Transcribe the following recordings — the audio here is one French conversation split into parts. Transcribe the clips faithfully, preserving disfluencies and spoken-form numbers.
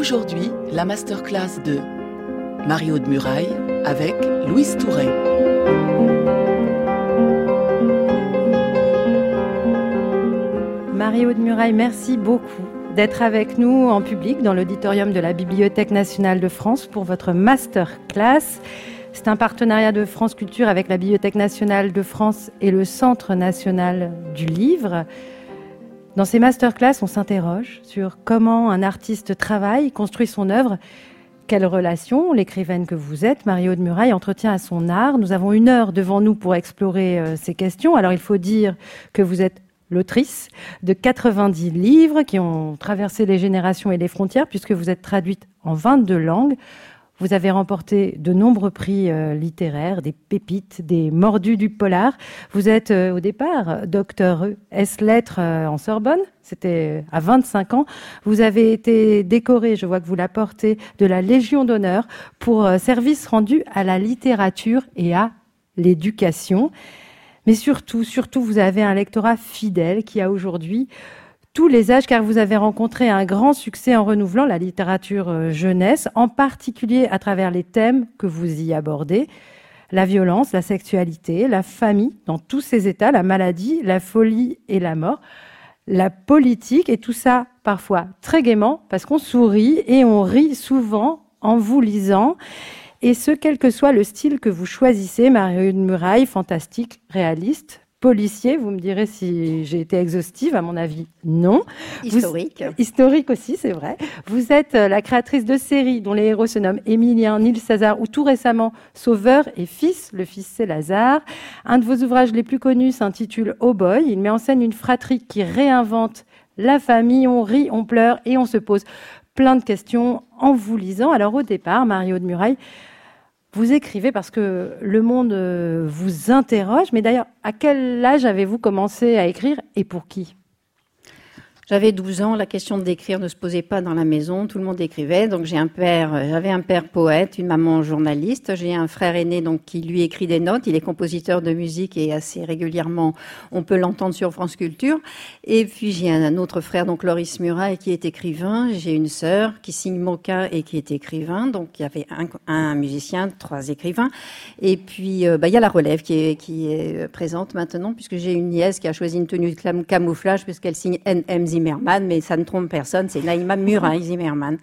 Aujourd'hui, la masterclass de Marie-Aude Muraille avec Louise Touret. Marie-Aude Muraille, merci beaucoup d'être avec nous en public dans l'auditorium de la Bibliothèque nationale de France pour votre masterclass. C'est un partenariat de France Culture avec la Bibliothèque nationale de France et le Centre national du livre. Dans ces masterclass, on s'interroge sur comment un artiste travaille, construit son œuvre. Quelle relation l'écrivaine que vous êtes, Marie-Aude Muraille, entretient à son art. Nous avons une heure devant nous pour explorer euh, ces questions. Alors il faut dire que vous êtes l'autrice de quatre-vingt-dix livres qui ont traversé les générations et les frontières, puisque vous êtes traduite en vingt-deux langues. Vous avez remporté de nombreux prix euh, littéraires, des pépites, des mordus du polar. Vous êtes euh, au départ docteur ès lettres euh, en Sorbonne, c'était à vingt-cinq ans. Vous avez été décoré, je vois que vous la portez, de la Légion d'honneur pour euh, service rendu à la littérature et à l'éducation. Mais surtout, surtout, vous avez un lectorat fidèle qui a aujourd'hui tous les âges, car vous avez rencontré un grand succès en renouvelant la littérature jeunesse, en particulier à travers les thèmes que vous y abordez. La violence, la sexualité, la famille, dans tous ses états, la maladie, la folie et la mort, la politique, et tout ça parfois très gaiement, parce qu'on sourit et on rit souvent en vous lisant. Et ce, quel que soit le style que vous choisissez, Marie-Aude Muraille, fantastique, réaliste, policier, vous me direz si j'ai été exhaustive, à mon avis, non. Historique. Vous, historique aussi, c'est vrai. Vous êtes la créatrice de séries dont les héros se nomment Émilien, Nils César ou tout récemment Sauveur et Fils, le fils c'est Lazare. Un de vos ouvrages les plus connus s'intitule Oh Boy. Il met en scène une fratrie qui réinvente la famille. On rit, on pleure et on se pose plein de questions en vous lisant. Alors au départ, Marie-Aude Muraille, vous écrivez parce que le monde vous interroge. Mais d'ailleurs, à quel âge avez-vous commencé à écrire et pour qui ? J'avais douze ans, la question d'écrire ne se posait pas dans la maison, tout le monde écrivait. Donc j'ai un père, j'avais un père poète, une maman journaliste, j'ai un frère aîné donc qui lui écrit des notes, il est compositeur de musique et assez régulièrement on peut l'entendre sur France Culture. Et puis j'ai un autre frère, donc Loris Muraille, qui est écrivain, j'ai une sœur qui signe Moka et qui est écrivain, donc il y avait un, un musicien, trois écrivains. Et puis euh, bah, il y a la relève qui est, qui est présente maintenant, puisque j'ai une nièce qui a choisi une tenue de camouflage puisqu'elle signe N M Zimmerman, mais ça ne trompe personne, c'est Naïma Muraille Zimmerman.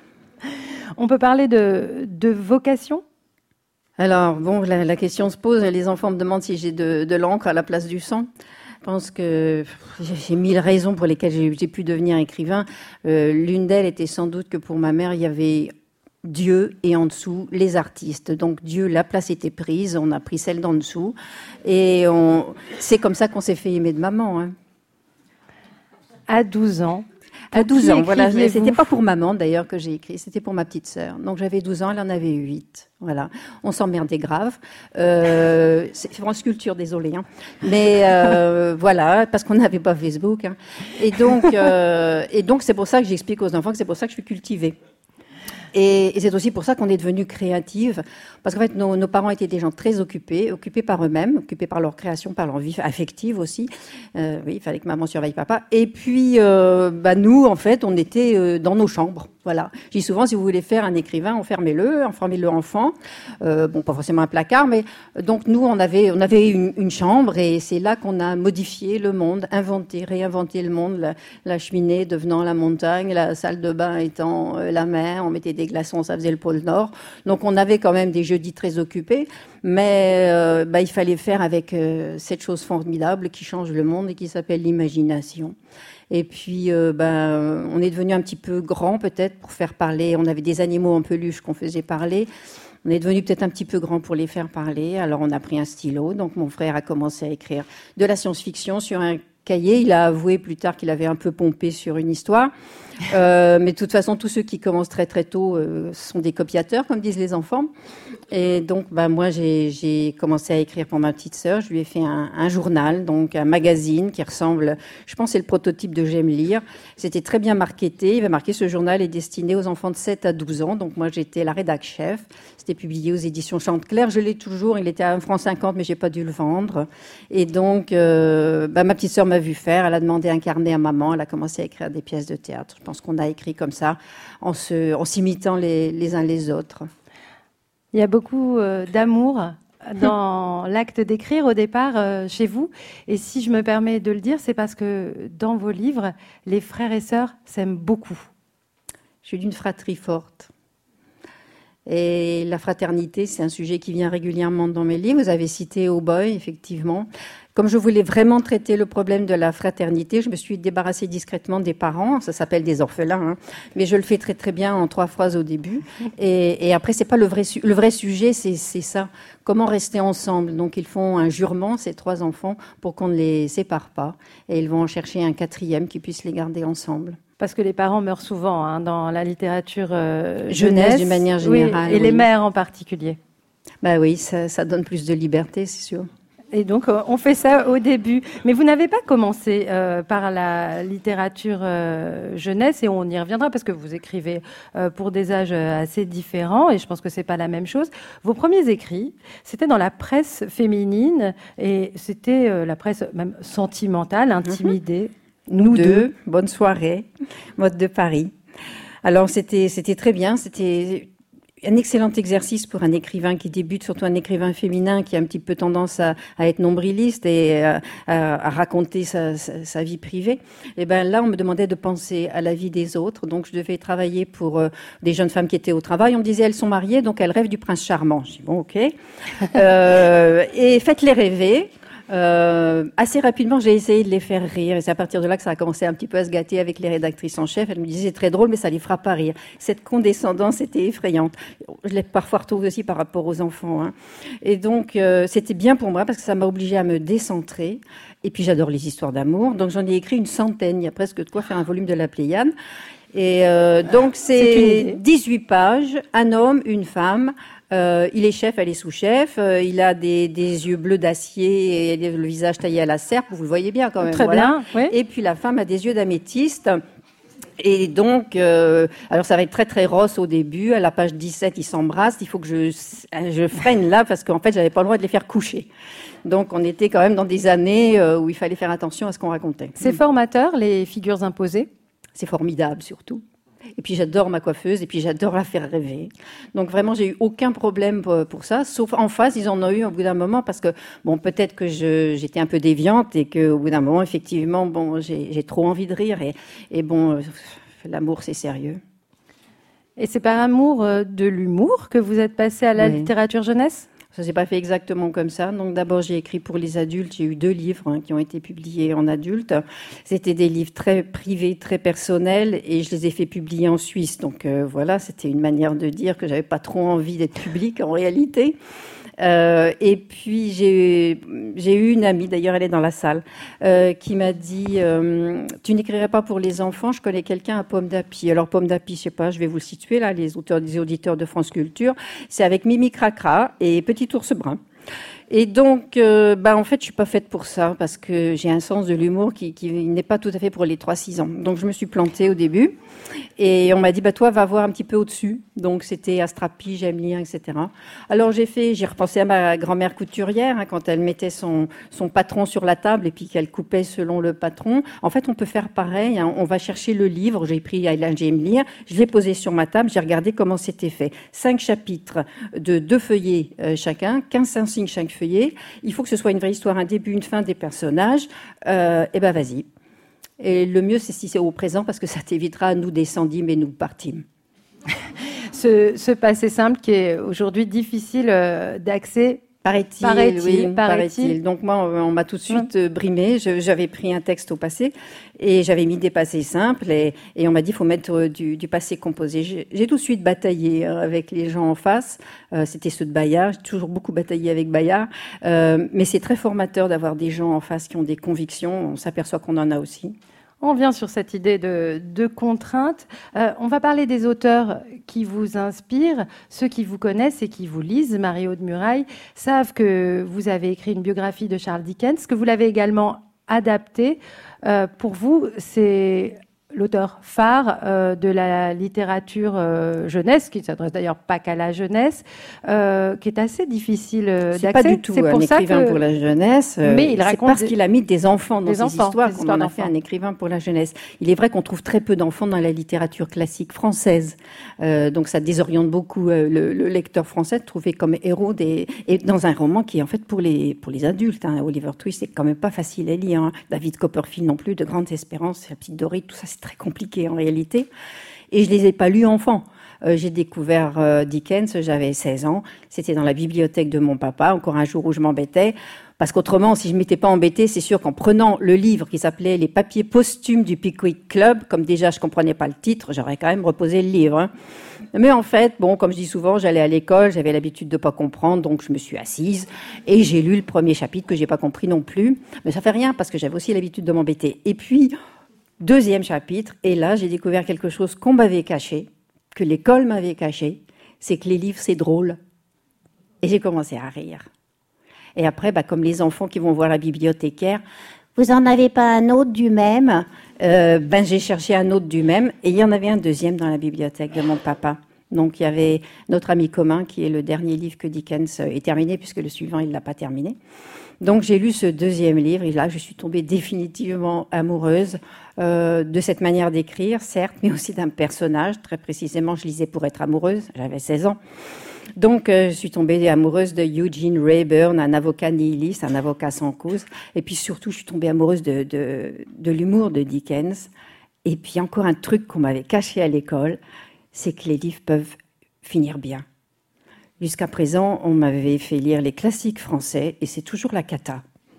On peut parler de, de vocation ? Alors, bon, la, la question se pose, les enfants me demandent si j'ai de, de l'encre à la place du sang. Je pense que j'ai mille raisons pour lesquelles j'ai, j'ai pu devenir écrivain. Euh, l'une d'elles était sans doute que pour ma mère, il y avait Dieu et en dessous les artistes. Donc Dieu, la place était prise, on a pris celle d'en dessous. Et on, c'est comme ça qu'on s'est fait aimer de maman, hein. À douze ans. À douze ans, voilà. C'était pas pour maman, d'ailleurs, que j'ai écrit. C'était pour ma petite sœur. Donc, j'avais douze ans, elle en avait huit. Voilà. On s'emmerdait grave. Euh, c'est France Culture, désolé, hein. Mais, euh, voilà, parce qu'on n'avait pas Facebook, hein. Et donc, euh, et donc, c'est pour ça que j'explique aux enfants que c'est pour ça que je suis cultivée. Et, et c'est aussi pour ça qu'on est devenue créative, parce qu'en fait, nos, nos parents étaient des gens très occupés, occupés par eux-mêmes, occupés par leur création, par leur vie affective aussi. Euh, oui, il fallait que maman surveille papa. Et puis, euh, bah, nous, en fait, on était euh, dans nos chambres. Voilà. Je dis souvent, si vous voulez faire un écrivain, enfermez-le, enfermez-le enfant. Euh, bon, pas forcément un placard, mais donc nous, on avait, on avait une, une chambre, et c'est là qu'on a modifié le monde, inventé, réinventé le monde. La, la cheminée devenant la montagne, la salle de bain étant euh, la mer. On mettait des glaçons, ça faisait le pôle Nord. Donc on avait quand même des jeudis très occupés, mais euh, bah, il fallait faire avec euh, cette chose formidable qui change le monde et qui s'appelle l'imagination. Et puis, euh, ben, on est devenu un petit peu grand peut-être pour faire parler. On avait des animaux en peluche qu'on faisait parler. On est devenu peut-être un petit peu grand pour les faire parler. Alors, on a pris un stylo. Donc, mon frère a commencé à écrire de la science-fiction sur un cahier. Il a avoué plus tard qu'il avait un peu pompé sur une histoire. Euh, mais de toute façon, tous ceux qui commencent très très tôt euh, sont des copiateurs, comme disent les enfants. Et donc, bah, moi, j'ai, j'ai commencé à écrire pour ma petite sœur. Je lui ai fait un, un journal, donc un magazine qui ressemble, je pense, c'est le prototype de J'aime lire. C'était très bien marketé. Il va marquer ce journal est destiné aux enfants de sept à douze ans. Donc, moi, j'étais la rédac chef. C'était publié aux éditions Chantecler. Je l'ai toujours. Il était à un franc cinquante, mais j'ai pas dû le vendre. Et donc, euh, bah, ma petite sœur m'a vu faire. Elle a demandé un carnet à maman. Elle a commencé à écrire des pièces de théâtre. Je pense qu'on a écrit comme ça, en, se, en s'imitant les, les uns les autres. Il y a beaucoup euh, d'amour dans l'acte d'écrire au départ euh, chez vous. Et si je me permets de le dire, c'est parce que dans vos livres, les frères et sœurs s'aiment beaucoup. Je suis d'une fratrie forte. Et la fraternité, c'est un sujet qui vient régulièrement dans mes livres. Vous avez cité Oh Boy, effectivement. Comme je voulais vraiment traiter le problème de la fraternité, je me suis débarrassée discrètement des parents. Ça s'appelle des orphelins, hein. Mais je le fais très très bien en trois phrases au début. Et, et après, c'est pas le vrai su- le vrai sujet, c'est, c'est ça. Comment rester ensemble. Donc ils font un jurement, ces trois enfants, pour qu'on ne les sépare pas. Et ils vont en chercher un quatrième qui puisse les garder ensemble. Parce que les parents meurent souvent hein, dans la littérature euh, Jeunesse, jeunesse, d'une manière générale. Oui, et oui. les mères en particulier. Bah oui, ça, ça donne plus de liberté, c'est sûr. Et donc, on fait ça au début. Mais vous n'avez pas commencé euh, par la littérature euh, jeunesse, et on y reviendra parce que vous écrivez euh, pour des âges assez différents, et je pense que c'est pas la même chose. Vos premiers écrits, c'était dans la presse féminine, et c'était euh, la presse même sentimentale, intimidée. Mm-hmm. Nous, Nous deux, deux, bonne soirée, mode de Paris. Alors, c'était, c'était très bien, c'était un excellent exercice pour un écrivain qui débute, surtout un écrivain féminin qui a un petit peu tendance à, à être nombriliste et à, à, à raconter sa, sa, sa vie privée. Et ben là, on me demandait de penser à la vie des autres. Donc, je devais travailler pour euh, des jeunes femmes qui étaient au travail. On me disait, elles sont mariées, donc elles rêvent du prince charmant. Je dis, bon, ok. euh, et faites-les rêver. Euh, assez rapidement, j'ai essayé de les faire rire, et c'est à partir de là que ça a commencé un petit peu à se gâter avec les rédactrices en chef. Elles me disaient c'est très drôle, mais ça les fera pas rire. Cette condescendance était effrayante. Je l'ai parfois retrouvée aussi par rapport aux enfants, hein. Et donc euh, c'était bien pour moi parce que ça m'a obligée à me décentrer. Et puis j'adore les histoires d'amour, donc j'en ai écrit une centaine. Il y a presque de quoi faire un volume de la Pléiade. Et euh, donc c'est, c'est dix-huit pages, un homme, une femme. Euh, il est chef, elle est sous-chef. Euh, il a des, des yeux bleus d'acier et le visage taillé à la serpe. Vous le voyez bien quand même. Très voilà. bien. Oui. Et puis la femme a des yeux d'améthyste. Et donc, euh, alors ça va être très très rose au début. À la page dix-sept, ils s'embrassent. Il faut que je, je freine là parce qu'en fait, j'avais pas le droit de les faire coucher. Donc, on était quand même dans des années où il fallait faire attention à ce qu'on racontait. C'est mmh. formateur, les figures imposées. C'est formidable surtout. Et puis j'adore ma coiffeuse, et puis j'adore la faire rêver. Donc vraiment, j'ai eu aucun problème pour, pour ça, sauf en face, ils en ont eu au bout d'un moment, parce que, bon, peut-être que je, j'étais un peu déviante, et qu'au bout d'un moment, effectivement, bon, j'ai, j'ai trop envie de rire, et, et bon, l'amour, c'est sérieux. Et c'est par amour de l'humour que vous êtes passée à la oui. littérature jeunesse ? Ça s'est pas fait exactement comme ça. Donc d'abord, j'ai écrit pour les adultes. J'ai eu deux livres hein, qui ont été publiés en adulte. C'était des livres très privés, très personnels, et je les ai fait publier en Suisse. Donc euh, voilà, c'était une manière de dire que j'avais pas trop envie d'être publique en réalité. Euh, et puis j'ai j'ai eu une amie, d'ailleurs elle est dans la salle, euh, qui m'a dit euh, tu n'écrirais pas pour les enfants, je connais quelqu'un à Pomme d'Api. Alors Pomme d'Api, je sais pas, je vais vous le situer là, les auteurs, les auditeurs de France Culture, c'est avec Mimi Cracra et Petit Ours Brun. Et donc, euh, bah, en fait, je suis pas faite pour ça parce que j'ai un sens de l'humour qui, qui n'est pas tout à fait pour les trois six ans. Donc, je me suis plantée au début et on m'a dit, bah, toi, va voir un petit peu au-dessus. Donc, c'était Astrapi, J'aime lire, et cetera. Alors, j'ai fait, j'ai repensé à ma grand-mère couturière hein, quand elle mettait son, son patron sur la table et puis qu'elle coupait selon le patron. En fait, on peut faire pareil. Hein, on va chercher le livre. J'ai pris Ayla, J'aime lire. Je l'ai posé sur ma table. J'ai regardé comment c'était fait. Cinq chapitres de deux feuillets euh, chacun, quinze insignes chaque feuillet. Il faut que ce soit une vraie histoire, un début, une fin, des personnages. Euh, et ben vas-y. Et le mieux, c'est si c'est au présent, parce que ça t'évitera, nous descendîmes et nous partîmes. ce, ce passé simple qui est aujourd'hui difficile euh, d'accès. Paraît-il, paraît-il, oui, paraît-il. paraît-il. Donc moi, on m'a tout de suite euh, brimé. Je, j'avais pris un texte au passé et j'avais mis des passés simples et, et on m'a dit il faut mettre du, du passé composé. J'ai, j'ai tout de suite bataillé hein, avec les gens en face. Euh, c'était ceux de Bayard. J'ai toujours beaucoup bataillé avec Bayard. Euh, mais c'est très formateur d'avoir des gens en face qui ont des convictions. On s'aperçoit qu'on en a aussi. On vient sur cette idée de, de contrainte. Euh, on va parler des auteurs qui vous inspirent. Ceux qui vous connaissent et qui vous lisent, Marie-Aude Murail, savent que vous avez écrit une biographie de Charles Dickens, que vous l'avez également adaptée. Euh, pour vous, c'est l'auteur phare euh, de la littérature euh, jeunesse, qui ne s'adresse d'ailleurs pas qu'à la jeunesse, euh, qui est assez difficile euh, d'accès. C'est pas du tout c'est un écrivain que... pour la jeunesse, euh, mais il c'est parce des... qu'il a mis des enfants dans des ses enfants, histoires qu'on en a fait un écrivain pour la jeunesse. Il est vrai qu'on trouve très peu d'enfants dans la littérature classique française, euh, donc ça désoriente beaucoup euh, le, le lecteur français de trouver comme héros des... et dans un roman qui est en fait pour les, pour les adultes. Hein. Oliver Twist, c'est quand même pas facile à lire. Hein. David Copperfield non plus, de Grandes Espérances, La Petite Dorée, tout ça c'est très compliqué en réalité. Et je les ai pas lus enfant. Euh, j'ai découvert euh, Dickens, j'avais seize ans. C'était dans la bibliothèque de mon papa, encore un jour où je m'embêtais. Parce qu'autrement, si je m'étais pas embêtée, c'est sûr qu'en prenant le livre qui s'appelait Les papiers posthumes du Pickwick Club, comme déjà je comprenais pas le titre, j'aurais quand même reposé le livre. Hein. Mais en fait, bon, comme je dis souvent, j'allais à l'école, j'avais l'habitude de pas comprendre, donc je me suis assise et j'ai lu le premier chapitre que j'ai pas compris non plus. Mais ça fait rien parce que j'avais aussi l'habitude de m'embêter. Et puis, deuxième chapitre, et là, j'ai découvert quelque chose qu'on m'avait caché, que l'école m'avait caché, c'est que les livres, c'est drôle. Et j'ai commencé à rire. Et après, bah, comme les enfants qui vont voir la bibliothécaire, vous en avez pas un autre du même? euh, Ben, j'ai cherché un autre du même, et il y en avait un deuxième dans la bibliothèque de mon papa. Donc, il y avait notre ami commun, qui est le dernier livre que Dickens est terminé, puisque le suivant, il l'a pas terminé. Donc, j'ai lu ce deuxième livre, et là, je suis tombée définitivement amoureuse euh, de cette manière d'écrire, certes, mais aussi d'un personnage. Très précisément, je lisais pour être amoureuse, j'avais seize ans. Donc, euh, je suis tombée amoureuse de Eugene Rayburn, un avocat nihiliste, un avocat sans cause. Et puis surtout, je suis tombée amoureuse de, de, de l'humour de Dickens. Et puis encore un truc qu'on m'avait caché à l'école, c'est que les livres peuvent finir bien. Jusqu'à présent, on m'avait fait lire les classiques français et c'est toujours la cata.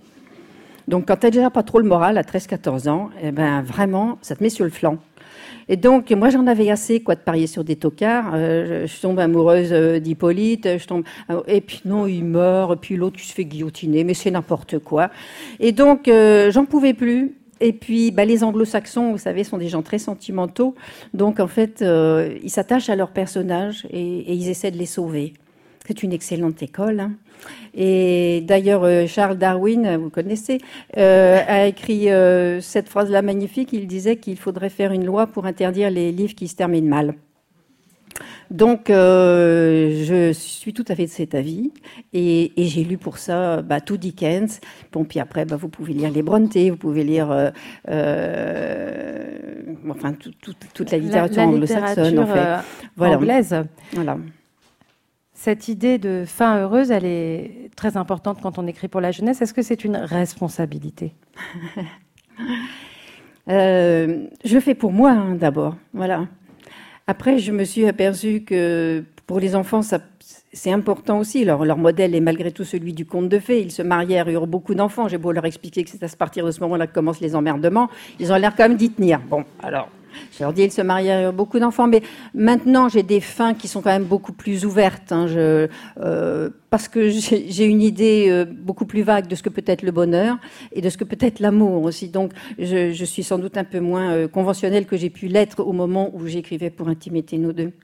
Donc, quand t'as déjà pas trop le moral à treize quatorze ans, eh ben, vraiment, ça te met sur le flanc. Et donc, moi, j'en avais assez, quoi, de parier sur des tocards. Euh, je, je tombe amoureuse euh, d'Hippolyte, je tombe, et puis non, il meurt, et puis l'autre qui se fait guillotiner, mais c'est n'importe quoi. Et donc, euh, j'en pouvais plus. Et puis, bah, les anglo-saxons, vous savez, sont des gens très sentimentaux. Donc, en fait, euh, ils s'attachent à leurs personnages et, et ils essaient de les sauver. C'est une excellente école. Hein. Et d'ailleurs, euh, Charles Darwin, vous connaissez, euh, a écrit euh, cette phrase-là magnifique. Il disait qu'il faudrait faire une loi pour interdire les livres qui se terminent mal. Donc, euh, je suis tout à fait de cet avis. Et, et j'ai lu pour ça bah, tout Dickens. Bon, puis après, bah, vous pouvez lire les Brontë, vous pouvez lire euh, euh, enfin, tout, tout, toute la littérature, la, la anglo-saxonne, littérature en fait. Euh, voilà. anglaise. Voilà. Cette idée de fin heureuse, elle est très importante quand on écrit pour la jeunesse. Est-ce que c'est une responsabilité ? euh, Je fais pour moi, hein, d'abord. Voilà. Après, je me suis aperçue que pour les enfants, ça, c'est important aussi. Leur, leur modèle est malgré tout celui du conte de fées. Ils se marièrent, eurent beaucoup d'enfants. J'ai beau leur expliquer que c'est à partir de ce moment-là que commencent les emmerdements. Ils ont l'air quand même d'y tenir. Bon, alors... Je leur dis, ils se marièrent, beaucoup d'enfants, mais maintenant j'ai des fins qui sont quand même beaucoup plus ouvertes, hein, je, euh, parce que j'ai, j'ai une idée euh, beaucoup plus vague de ce que peut être le bonheur et de ce que peut être l'amour aussi. Donc je, je suis sans doute un peu moins euh, conventionnelle que j'ai pu l'être au moment où j'écrivais pour Intimité nous deux.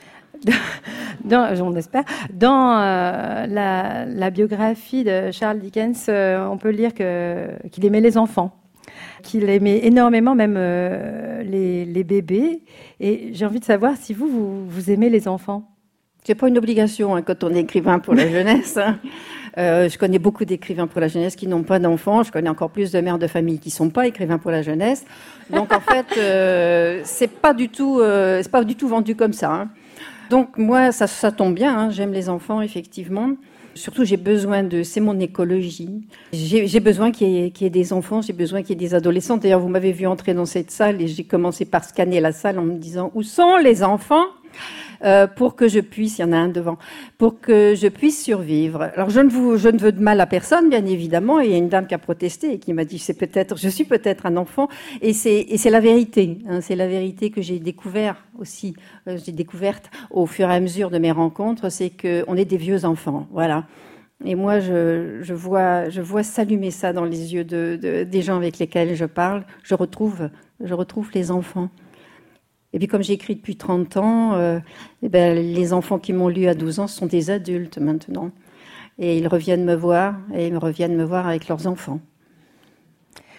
Dans, j'en espère. Dans euh, la, la biographie de Charles Dickens, euh, on peut lire que, qu'il aimait les enfants. Qu'il aimait énormément même euh, les, les bébés. Et j'ai envie de savoir si vous, vous, vous aimez les enfants. C'est pas une obligation hein, quand on est écrivain pour la jeunesse. Hein. Euh, je connais beaucoup d'écrivains pour la jeunesse qui n'ont pas d'enfants. Je connais encore plus de mères de famille qui sont pas écrivains pour la jeunesse. Donc en fait, euh, c'est pas du tout, euh, c'est pas du tout vendu comme ça. Hein. Donc moi, ça, ça tombe bien. Hein. J'aime les enfants effectivement. Surtout, j'ai besoin de... C'est mon écologie. J'ai, j'ai besoin qu'il y, ait, qu'il y ait des enfants, j'ai besoin qu'il y ait des adolescents. D'ailleurs, vous m'avez vu entrer dans cette salle et j'ai commencé par scanner la salle en me disant « Où sont les enfants ?» euh, pour que je puisse... Il y en a un devant. Pour que je puisse survivre. Alors, je ne, vous, je ne veux de mal à personne, bien évidemment. Et il y a une dame qui a protesté et qui m'a dit « C'est peut-être... Je suis peut-être un enfant. » Et c'est, et c'est la vérité. Hein, c'est la vérité que j'ai découvert aussi. Euh, j'ai découverte au fur et à mesure de mes rencontres. C'est qu'on est des vieux enfants. Voilà. Et moi, je, je, vois, je vois s'allumer ça dans les yeux de, de, des gens avec lesquels je parle. Je retrouve, je retrouve les enfants. Et puis, comme j'ai écrit depuis trente ans, euh, eh ben, les enfants qui m'ont lu à douze ans sont des adultes maintenant. Et ils reviennent me voir, et ils reviennent me voir avec leurs enfants.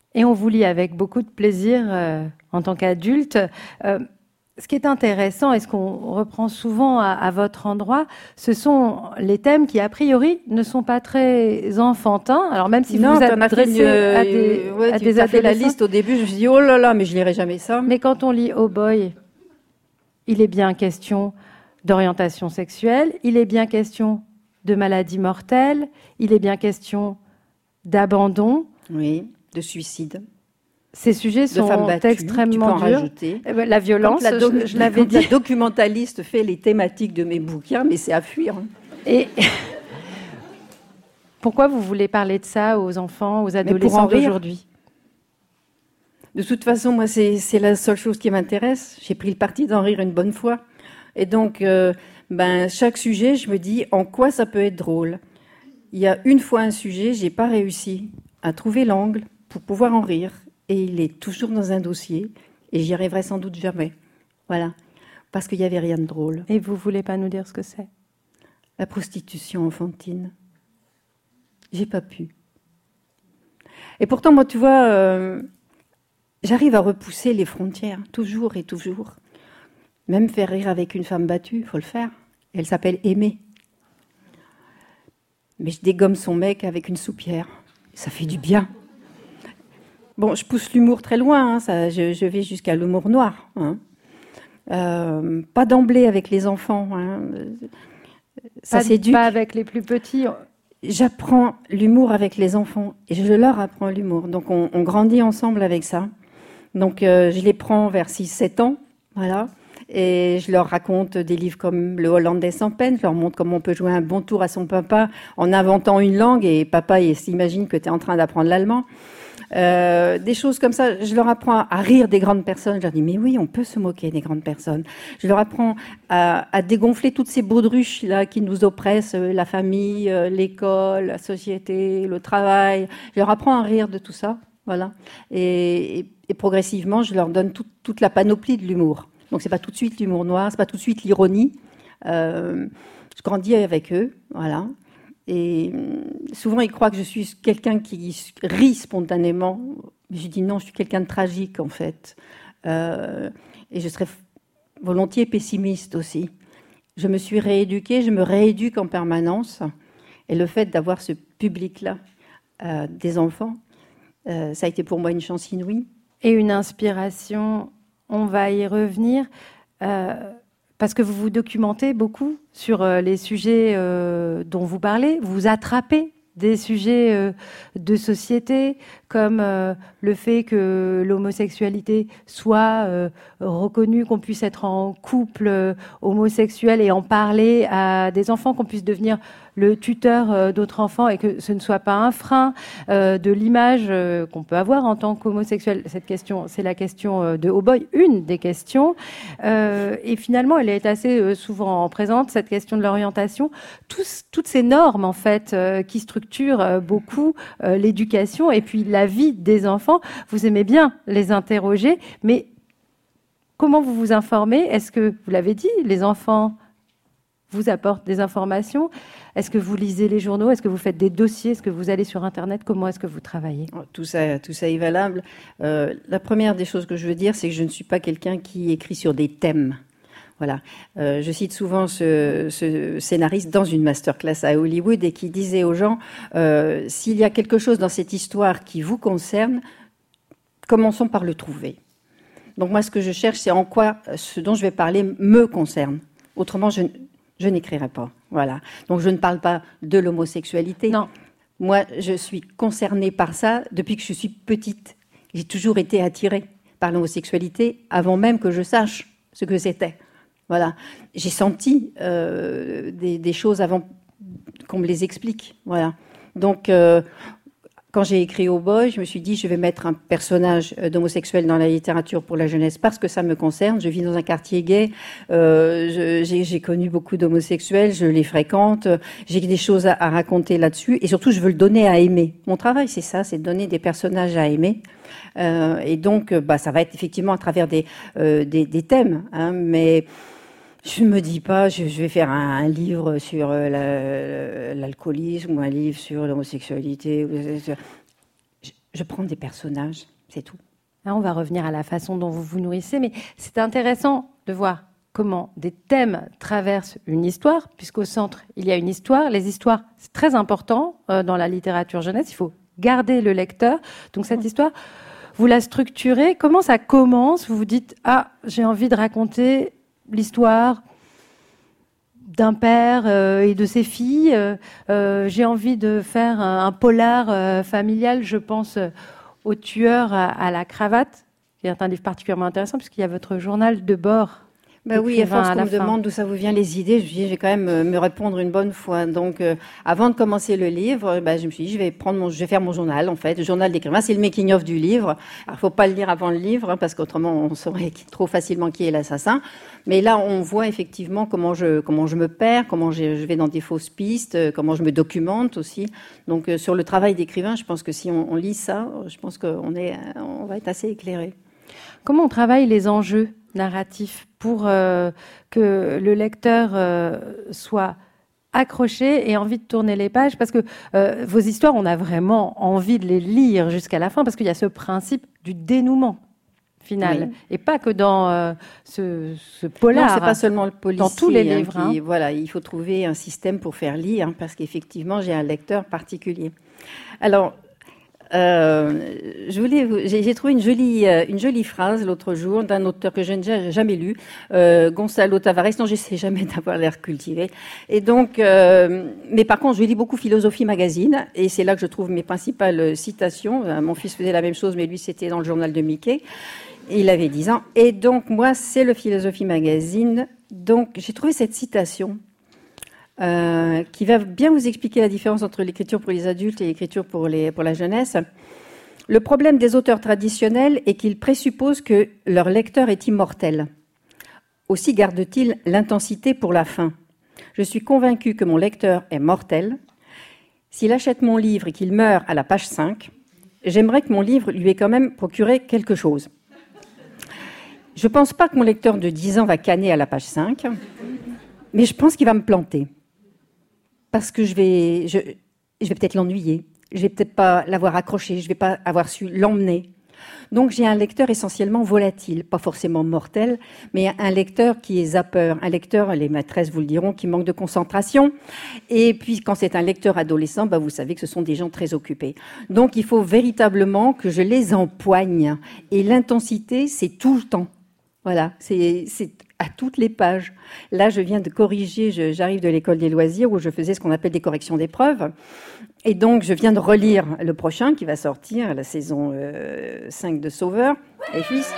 Et on vous lit avec beaucoup de plaisir euh, en tant qu'adulte. Euh, ce qui est intéressant et ce qu'on reprend souvent à, à votre endroit, ce sont les thèmes qui, a priori, ne sont pas très enfantins. Alors même si non, vous vous adressez euh, à des, ouais, à tu des as fait la adolescents. liste au début, je me suis dit, oh là là, mais je lirai jamais ça. Mais quand on lit Oh Boy, il est bien question d'orientation sexuelle, il est bien question de maladie mortelle, il est bien question d'abandon. Oui, de suicide. Ces sujets sont battues, extrêmement tu peux en durs. Rajouter. Eh ben, la violence, quand la je, je l'avais dit. La documentaliste fait les thématiques de mes bouquins, mais c'est à fuir. Et pourquoi vous voulez parler de ça aux enfants, aux adolescents d'aujourd'hui ? De toute façon, moi, c'est, c'est la seule chose qui m'intéresse. J'ai pris le parti d'en rire une bonne fois. Et donc, euh, ben, chaque sujet, je me dis en quoi ça peut être drôle. Il y a une fois un sujet, j'ai pas réussi à trouver l'angle pour pouvoir en rire. Et il est toujours dans un dossier. Et j'y arriverai sans doute jamais. Voilà. Parce qu'il n'y avait rien de drôle. Et vous voulez pas nous dire ce que c'est ? La prostitution enfantine. J'ai pas pu. Et pourtant, moi, tu vois, euh, j'arrive à repousser les frontières, toujours et toujours. Même faire rire avec une femme battue, il faut le faire. Elle s'appelle Aimée. Mais je dégomme son mec avec une soupière. Ça fait du bien. Bon, je pousse l'humour très loin, hein, ça, je, je vais jusqu'à l'humour noir. Hein. Euh, pas d'emblée avec les enfants. Hein. Ça pas, s'éduque. Pas avec les plus petits. J'apprends l'humour avec les enfants et je leur apprends l'humour. Donc on, on grandit ensemble avec ça. Donc euh, je les prends vers six sept ans, voilà. Et je leur raconte des livres comme Le Hollandais sans peine. Je leur montre comment on peut jouer un bon tour à son papa en inventant une langue. Et papa, il s'imagine que tu es en train d'apprendre l'allemand. Euh, des choses comme ça. Je leur apprends à rire des grandes personnes. Je leur dis, mais oui, on peut se moquer des grandes personnes. Je leur apprends à, à dégonfler toutes ces baudruches là qui nous oppressent, la famille, l'école, la société, le travail. Je leur apprends à rire de tout ça. Voilà. Et, et, et progressivement, je leur donne tout, toute la panoplie de l'humour. Donc, c'est pas tout de suite l'humour noir, c'est pas tout de suite l'ironie. Euh, je grandis avec eux, voilà. Et souvent, ils croient que je suis quelqu'un qui rit spontanément. Je dis non, je suis quelqu'un de tragique, en fait. Euh, et je serais volontiers pessimiste aussi. Je me suis rééduquée, je me rééduque en permanence. Et le fait d'avoir ce public-là, euh, des enfants, euh, ça a été pour moi une chance inouïe. Et une inspiration, on va y revenir. Euh... Parce que vous vous documentez beaucoup sur euh, les sujets euh, dont vous parlez, vous attrapez des sujets euh, de société, comme euh, le fait que l'homosexualité soit euh, reconnue, qu'on puisse être en couple euh, homosexuel et en parler à des enfants, qu'on puisse devenir le tuteur euh, d'autres enfants et que ce ne soit pas un frein euh, de l'image euh, qu'on peut avoir en tant qu'homosexuel. Cette question, c'est la question euh, de Oh Boy, une des questions. Euh, et finalement, elle est assez euh, souvent présente, cette question de l'orientation. Tous, toutes ces normes, en fait, euh, qui structurent euh, beaucoup euh, l'éducation et puis la vie des enfants. Vous aimez bien les interroger, mais comment vous vous informez ? Est-ce que, vous l'avez dit, les enfants vous apportent des informations ? Est-ce que vous lisez les journaux ? Est-ce que vous faites des dossiers ? Est-ce que vous allez sur Internet ? Comment est-ce que vous travaillez ? Tout ça, tout ça est valable. Euh, la première des choses que je veux dire, c'est que je ne suis pas quelqu'un qui écrit sur des thèmes. Voilà. Euh, je cite souvent ce, ce scénariste dans une masterclass à Hollywood et qui disait aux gens euh, s'il y a quelque chose dans cette histoire qui vous concerne, commençons par le trouver. Donc moi, ce que je cherche, c'est en quoi ce dont je vais parler me concerne. Autrement, je, je n'écrirai pas. Voilà. Donc je ne parle pas de l'homosexualité. Non. Moi, je suis concernée par ça depuis que je suis petite. J'ai toujours été attirée par l'homosexualité avant même que je sache ce que c'était. Voilà, j'ai senti euh, des, des choses avant qu'on me les explique. Voilà. Donc, euh, quand j'ai écrit Oh Boy, je me suis dit, je vais mettre un personnage d'homosexuel dans la littérature pour la jeunesse parce que ça me concerne. Je vis dans un quartier gay, euh, je, j'ai, j'ai connu beaucoup d'homosexuels, je les fréquente, j'ai des choses à, à raconter là-dessus et surtout, je veux le donner à aimer. Mon travail, c'est ça, c'est de donner des personnages à aimer. Euh, et donc, bah, ça va être effectivement à travers des, euh, des, des thèmes, hein, mais je ne me dis pas, je, je vais faire un, un livre sur euh, la, l'alcoolisme ou un livre sur l'homosexualité. je prends des personnages, c'est tout. Là, on va revenir à la façon dont vous vous nourrissez, mais c'est intéressant de voir comment des thèmes traversent une histoire, puisqu'au centre, il y a une histoire. Les histoires, c'est très important euh, dans la littérature jeunesse. Il faut garder le lecteur. Donc cette histoire, vous la structurez. Comment ça commence? Vous vous dites, ah, j'ai envie de raconter l'histoire d'un père euh, et de ses filles. Euh, euh, j'ai envie de faire un, un polar euh, familial. Je pense euh, au tueur à, à la cravate, qui est un livre particulièrement intéressant, puisqu'il y a votre journal de bord. Ben oui, à force qu'on me demande d'où ça vous vient les idées, je me dis, je vais quand même euh, me répondre une bonne fois. Donc, euh, avant de commencer le livre, ben, je me suis dit, je vais prendre mon, je vais faire mon journal, en fait, le journal d'écrivain. C'est le making-of du livre. Alors, il faut pas le lire avant le livre, hein, parce qu'autrement, on saurait trop facilement qui est l'assassin. Mais là, on voit effectivement comment je, comment je me perds, comment je, je vais dans des fausses pistes, euh, comment je me documente aussi. Donc, euh, sur le travail d'écrivain, je pense que si on, on lit ça, je pense qu'on est, on va être assez éclairé. Comment on travaille les enjeux narratifs pour euh, que le lecteur euh, soit accroché et envie de tourner les pages? Parce que euh, vos histoires, on a vraiment envie de les lire jusqu'à la fin, parce qu'il y a ce principe du dénouement final, oui. Et pas que dans euh, ce, ce polar. Non, c'est pas seulement le policier. Dans tous les livres. Hein, qui, hein. Voilà, il faut trouver un système pour faire lire, hein, parce qu'effectivement, j'ai un lecteur particulier. Alors, Euh, je voulais, j'ai, j'ai trouvé une jolie, une jolie phrase l'autre jour d'un auteur que je n'ai jamais lu, euh, Gonzalo Tavares. Non, j'essaie jamais d'avoir l'air cultivé. Et donc, euh, mais par contre, je lis beaucoup Philosophie Magazine, et c'est là que je trouve mes principales citations. Mon fils faisait la même chose, mais lui, c'était dans le journal de Mickey. Il avait dix ans. Et donc, moi, c'est le Philosophie Magazine. Donc, j'ai trouvé cette citation. Euh, qui va bien vous expliquer la différence entre l'écriture pour les adultes et l'écriture pour, les, pour la jeunesse. Le problème des auteurs traditionnels est qu'ils présupposent que leur lecteur est immortel. Aussi gardent-ils l'intensité pour la fin. Je suis convaincu que mon lecteur est mortel. S'il achète mon livre et qu'il meurt à la page cinq, j'aimerais que mon livre lui ait quand même procuré quelque chose. Je ne pense pas que mon lecteur de dix ans va canner à la page cinq, mais je pense qu'il va me planter. Parce que je vais, je, je vais peut-être l'ennuyer, je vais peut-être pas l'avoir accroché, je vais pas avoir su l'emmener. Donc j'ai un lecteur essentiellement volatile, pas forcément mortel, mais un lecteur qui est zappeur, un lecteur, les maîtresses vous le diront, qui manque de concentration. Et puis quand c'est un lecteur adolescent, bah, vous savez que ce sont des gens très occupés. Donc il faut véritablement que je les empoigne. Et l'intensité, c'est tout le temps. Voilà, c'est, c'est à toutes les pages. Là, je viens de corriger, je, j'arrive de l'école des loisirs où je faisais ce qu'on appelle des corrections d'épreuves. Et donc, je viens de relire le prochain qui va sortir, la saison euh, cinq de Sauveur et Fils.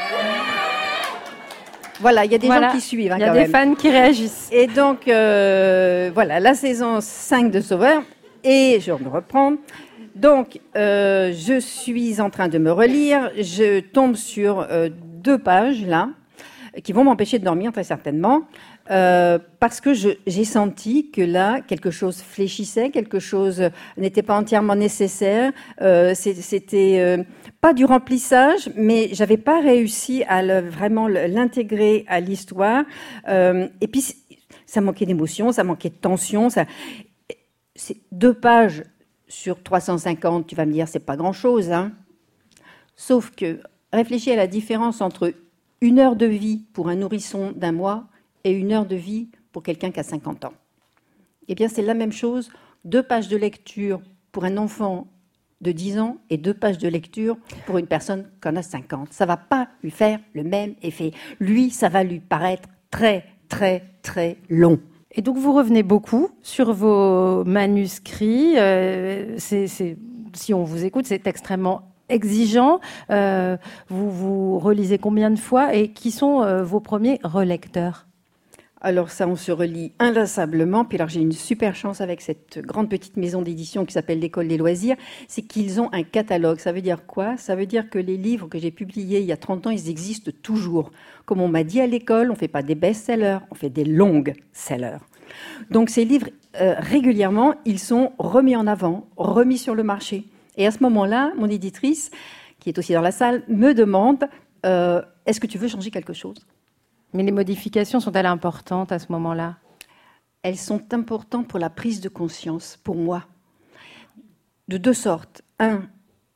Voilà, il y a des voilà. gens qui suivent. Hein, il y a quand des même. fans qui réagissent. Et donc, euh, voilà, la saison cinq de Sauveur. Et je me reprends. Donc, euh, je suis en train de me relire. Je tombe sur euh, deux pages, là, qui vont m'empêcher de dormir très certainement, euh, parce que je, j'ai senti que là, quelque chose fléchissait, quelque chose n'était pas entièrement nécessaire, euh, c'était euh, pas du remplissage, mais j'avais pas réussi à le, vraiment l'intégrer à l'histoire, euh, et puis ça manquait d'émotion, ça manquait de tension, ça, c'est deux pages sur trois cent cinquante, tu vas me dire, c'est pas grand-chose, hein, sauf que réfléchis à la différence entre une heure de vie pour un nourrisson d'un mois et une heure de vie pour quelqu'un qui a cinquante ans. Eh bien, c'est la même chose. Deux pages de lecture pour un enfant de dix ans et deux pages de lecture pour une personne qui en a cinquante. Ça ne va pas lui faire le même effet. Lui, ça va lui paraître très, très, très long. Et donc, vous revenez beaucoup sur vos manuscrits. Euh, c'est, c'est, si on vous écoute, c'est extrêmement exigeant. Euh, vous vous relisez combien de fois et qui sont euh, vos premiers relecteurs? Alors ça, on se relit inlassablement. Puis alors j'ai une super chance avec cette grande petite maison d'édition qui s'appelle l'École des loisirs, c'est qu'ils ont un catalogue. Ça veut dire quoi? Ça veut dire que les livres que j'ai publiés il y a trente ans, ils existent toujours. Comme on m'a dit à l'école, on ne fait pas des best-sellers, on fait des longs-sellers. Donc ces livres, euh, régulièrement, ils sont remis en avant, remis sur le marché. Et à ce moment-là, mon éditrice, qui est aussi dans la salle, me demande euh, « Est-ce que tu veux changer quelque chose ?» Mais les modifications sont-elles importantes à ce moment-là? Elles sont importantes pour la prise de conscience, pour moi. De deux sortes. Un,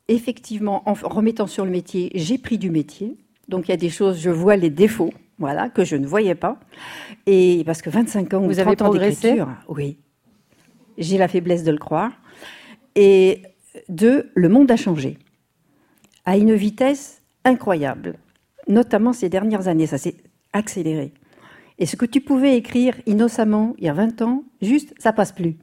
effectivement, en remettant sur le métier, j'ai pris du métier. Donc, il y a des choses, je vois les défauts, voilà, que je ne voyais pas. Et parce que vingt-cinq ans, vous avez progressé ? Oui. J'ai la faiblesse de le croire. Et deux, le monde a changé à une vitesse incroyable, notamment ces dernières années. Ça s'est accéléré. Et ce que tu pouvais écrire innocemment il y a vingt ans, juste, ça passe plus.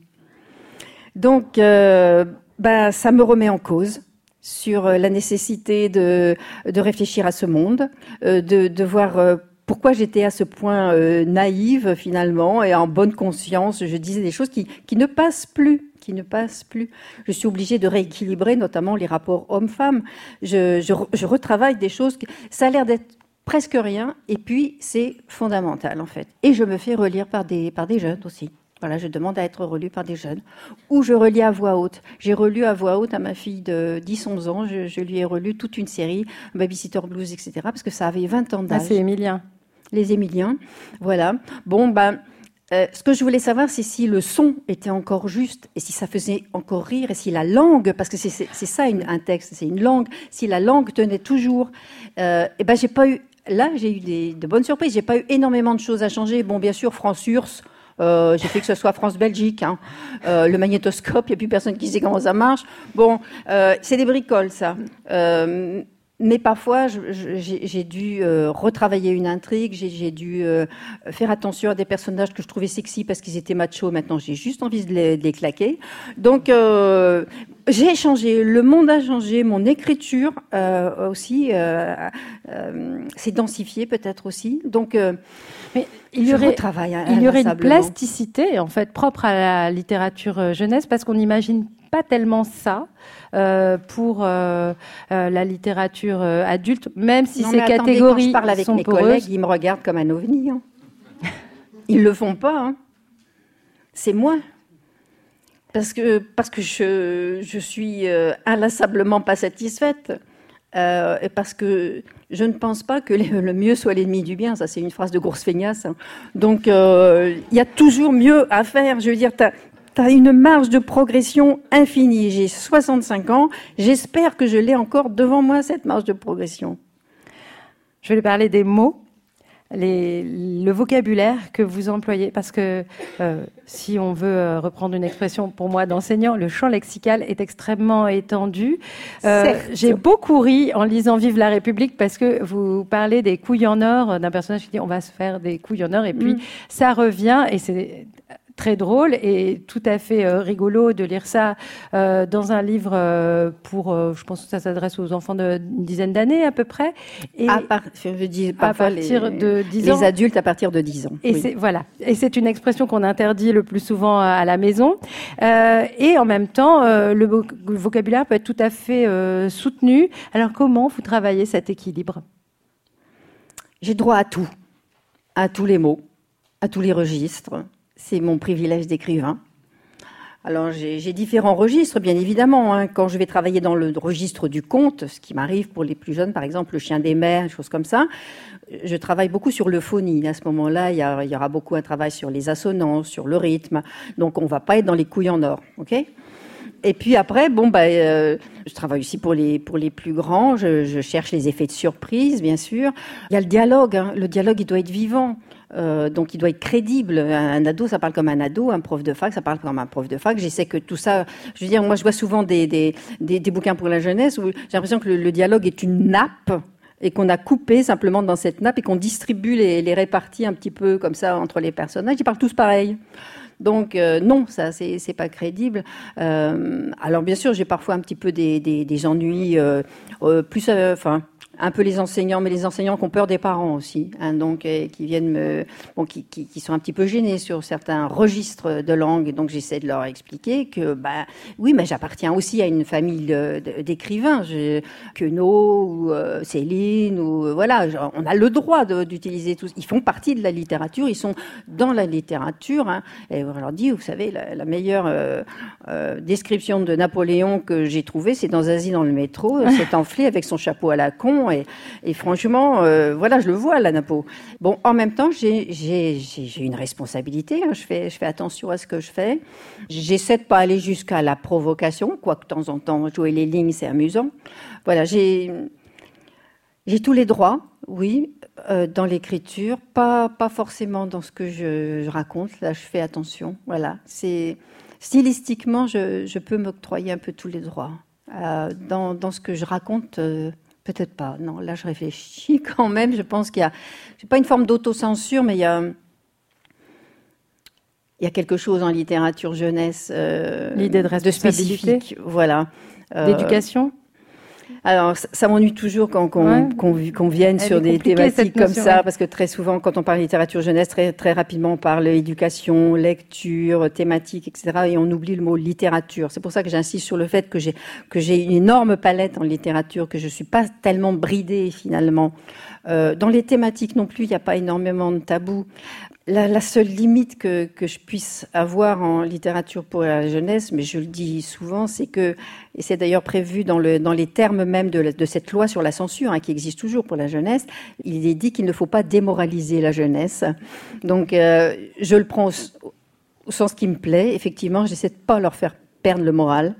Donc, euh, ben, ça me remet en cause sur la nécessité de, de réfléchir à ce monde, euh, de, de voir euh, pourquoi j'étais à ce point euh, naïve finalement et en bonne conscience. Je disais des choses qui, qui ne passent plus. qui ne passent plus. Je suis obligée de rééquilibrer notamment les rapports hommes-femmes. Je, je, je retravaille des choses. Que, ça a l'air d'être presque rien, et puis c'est fondamental en fait. Et je me fais relire par des, par des jeunes aussi. Voilà, je demande à être relue par des jeunes. Ou je relis à voix haute. J'ai relu à voix haute à ma fille de dix onze ans. Je, je lui ai relu toute une série, Babysitter Blues, et cetera, parce que ça avait vingt ans d'âge. Ah, c'est Émilien. Les Émiliens, voilà. Bon, ben, euh, ce que je voulais savoir, c'est si le son était encore juste, et si ça faisait encore rire, et si la langue, parce que c'est, c'est, c'est ça une, un texte, c'est une langue, si la langue tenait toujours. Euh, et ben, j'ai pas eu... Là, j'ai eu des, de bonnes surprises. J'ai pas eu énormément de choses à changer. Bon, bien sûr, France U R S... Euh, j'ai fait que ce soit France-Belgique, hein. euh, le magnétoscope, il n'y a plus personne qui sait comment ça marche. Bon, euh, c'est des bricoles, ça. Euh, mais parfois, je, je, j'ai, j'ai dû euh, retravailler une intrigue, j'ai, j'ai dû euh, faire attention à des personnages que je trouvais sexy parce qu'ils étaient machos. Maintenant, j'ai juste envie de les, de les claquer. Donc, euh, j'ai changé, le monde a changé, mon écriture euh, aussi euh, euh, s'est densifiée peut-être aussi. Donc, euh, mais il y aurait, il y aurait une plasticité en fait propre à la littérature jeunesse parce qu'on n'imagine pas tellement ça euh, pour euh, euh, la littérature euh, adulte, même si non, ces mais attendez, catégories quand je parle avec sont mes poreuses. collègues, ils me regardent comme un ovni. Hein. Ils le font pas. Hein. C'est moi. Parce que, parce que je, je suis euh, inlassablement pas satisfaite. Euh, et parce que je ne pense pas que le mieux soit l'ennemi du bien. Ça, c'est une phrase de grosse feignasse. Hein. Donc, il euh, y a toujours mieux à faire. Je veux dire, tu as une marge de progression infinie. J'ai soixante-cinq ans. J'espère que je l'ai encore devant moi, cette marge de progression. Je vais lui parler des mots. Les, le vocabulaire que vous employez, parce que euh, si on veut euh, reprendre une expression pour moi d'enseignant, le champ lexical est extrêmement étendu. Euh, j'ai beaucoup ri en lisant Vive la République parce que vous parlez des couilles en or, d'un personnage qui dit on va se faire des couilles en or et puis mmh. ça revient et c'est très drôle et tout à fait euh, rigolo de lire ça euh, dans un livre euh, pour, euh, je pense que ça s'adresse aux enfants d'une dizaine d'années à peu près. Et à, par, je dis, à partir les, de dix ans. Les adultes à partir de dix ans. Et oui. c'est, voilà. Et c'est une expression qu'on interdit le plus souvent à la maison. Euh, et en même temps, euh, le, vo- le vocabulaire peut être tout à fait euh, soutenu. Alors comment vous travaillez cet équilibre ? J'ai droit à tout, à tous les mots, à tous les registres. C'est mon privilège d'écrivain. Alors, j'ai, j'ai différents registres, bien évidemment. Hein. Quand je vais travailler dans le registre du conte, ce qui m'arrive pour les plus jeunes, par exemple, le chien des mers, des choses comme ça, je travaille beaucoup sur l'euphonie. À ce moment-là, il y, a, il y aura beaucoup un travail sur les assonances, sur le rythme. Donc, on ne va pas être dans les couilles en or, ok ? Et puis après, bon, bah, euh, je travaille aussi pour les, pour les plus grands. Je, je cherche les effets de surprise, bien sûr. Il y a le dialogue. Hein. Le dialogue, il doit être vivant. Euh, donc, il doit être crédible. Un ado, ça parle comme un ado. Un prof de fac, ça parle comme un prof de fac. J'essaie que tout ça... Je veux dire, moi, je vois souvent des, des, des, des bouquins pour la jeunesse où j'ai l'impression que le, le dialogue est une nappe et qu'on a coupé simplement dans cette nappe et qu'on distribue les, les réparties un petit peu comme ça entre les personnages. Ils parlent tous pareil. Donc euh, non, ça c'est, c'est pas crédible. Euh, alors bien sûr, j'ai parfois un petit peu des, des, des ennuis, euh, euh, plus, enfin. Euh, un peu les enseignants, mais les enseignants qui ont peur des parents aussi, hein, donc euh, qui viennent me, bon, qui, qui, qui sont un petit peu gênés sur certains registres de langue, et donc j'essaie de leur expliquer que, bah, oui, mais j'appartiens aussi à une famille de, de, d'écrivains, je, Queneau ou euh, Céline ou euh, voilà, genre, on a le droit de, d'utiliser tout. Ils font partie de la littérature, ils sont dans la littérature, hein, et on leur dit, vous savez, la, la meilleure euh, euh, description de Napoléon que j'ai trouvée, c'est dans Zazie dans le métro, cet enflé avec son chapeau à la con. fond. Et, et franchement, euh, voilà, je le vois, l'ANAPO. Bon, en même temps, j'ai, j'ai, j'ai, j'ai une responsabilité. Hein. Je fais, je fais attention à ce que je fais. J'essaie de pas aller jusqu'à la provocation, quoique de temps en temps, jouer les lignes, c'est amusant. Voilà, j'ai, j'ai tous les droits, oui, euh, dans l'écriture, pas, pas forcément dans ce que je, je raconte. Là, je fais attention. Voilà, c'est stylistiquement, je, je peux m'octroyer un peu tous les droits. Euh, dans, dans ce que je raconte, euh, peut-être pas. Non, là, je réfléchis quand même. Je pense qu'il y a, c'est pas une forme d'autocensure, mais il y a, il y a quelque chose en littérature jeunesse, euh, l'idée de responsabilité, de spécifique, voilà, euh, d'éducation. Alors, ça, ça m'ennuie toujours quand qu'on, ouais. qu'on, qu'on vienne Elle sur des thématiques comme ça, ouais. parce que très souvent, quand on parle littérature jeunesse, très, très rapidement, on parle éducation, lecture, thématique, et cetera, et on oublie le mot littérature. C'est pour ça que j'insiste sur le fait que j'ai, que j'ai une énorme palette en littérature, que je suis pas tellement bridée, finalement. Euh, dans les thématiques non plus, il n'y a pas énormément de tabous. La, la seule limite que, que je puisse avoir en littérature pour la jeunesse, mais je le dis souvent, c'est que, et c'est d'ailleurs prévu dans, le, dans les termes même de, la, de cette loi sur la censure, hein, qui existe toujours pour la jeunesse, il est dit qu'il ne faut pas démoraliser la jeunesse. Donc, euh, je le prends au, au sens qui me plaît. Effectivement, j'essaie de pas leur faire perdre le moral.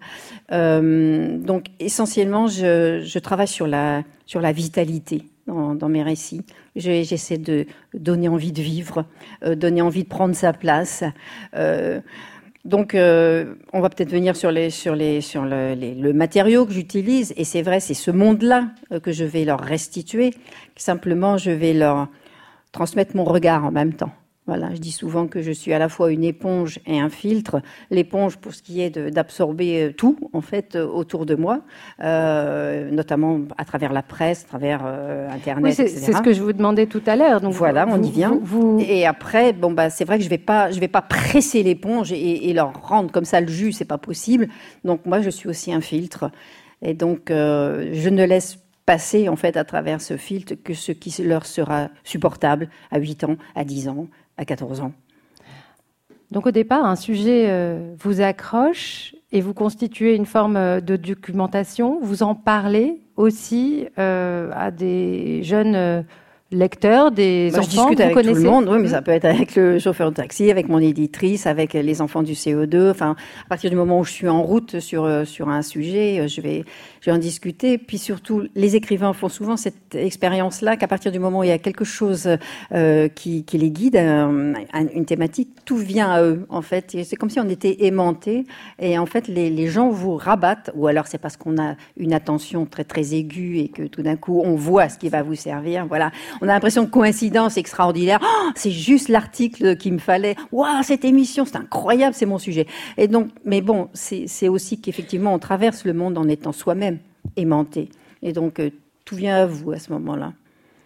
Euh, donc, essentiellement, je, je travaille sur la, sur la vitalité. Dans, dans mes récits. Je, j'essaie de donner envie de vivre, euh, donner envie de prendre sa place. Euh, donc, euh, on va peut-être venir sur, les, sur, les, sur le, les, le matériau que j'utilise. Et c'est vrai, c'est ce monde-là euh, que je vais leur restituer. Simplement, je vais leur transmettre mon regard en même temps. Voilà, je dis souvent que je suis à la fois une éponge et un filtre. L'éponge pour ce qui est de, d'absorber tout, en fait, autour de moi, euh, notamment à travers la presse, à travers euh, Internet, oui, c'est, et cetera. C'est ce que je vous demandais tout à l'heure. Donc voilà, vous, on y vient. Vous, vous... Et après, bon bah, c'est vrai que je vais pas, je vais pas presser l'éponge et, et leur rendre comme ça le jus, c'est pas possible. Donc moi, je suis aussi un filtre, et donc euh, je ne laisse passer en fait à travers ce filtre que ce qui leur sera supportable à huit ans, à dix ans, à quatorze ans. Donc au départ, un sujet euh, vous accroche et vous constituez une forme de documentation. Vous en parlez aussi euh, à des jeunes euh, lecteurs, des Moi, enfants je discute que vous avec connaissez. Tout le monde, oui, mais ça peut être avec le chauffeur de taxi, avec mon éditrice, avec les enfants du C E deux. Enfin, à partir du moment où je suis en route sur sur un sujet, je vais je vais en discuter. Puis surtout, les écrivains font souvent cette expérience-là qu'à partir du moment où il y a quelque chose euh, qui qui les guide, euh, une thématique, tout vient à eux. En fait, et c'est comme si on était aimantés. Et en fait, les les gens vous rabattent, ou alors c'est parce qu'on a une attention très très aiguë et que tout d'un coup on voit ce qui va vous servir. Voilà. On a l'impression de coïncidence extraordinaire. Oh, c'est juste l'article qu'il me fallait. Waouh, cette émission, c'est incroyable, c'est mon sujet. Et donc, mais bon, c'est, c'est aussi qu'effectivement, on traverse le monde en étant soi-même aimanté. Et donc, euh, tout vient à vous à ce moment-là.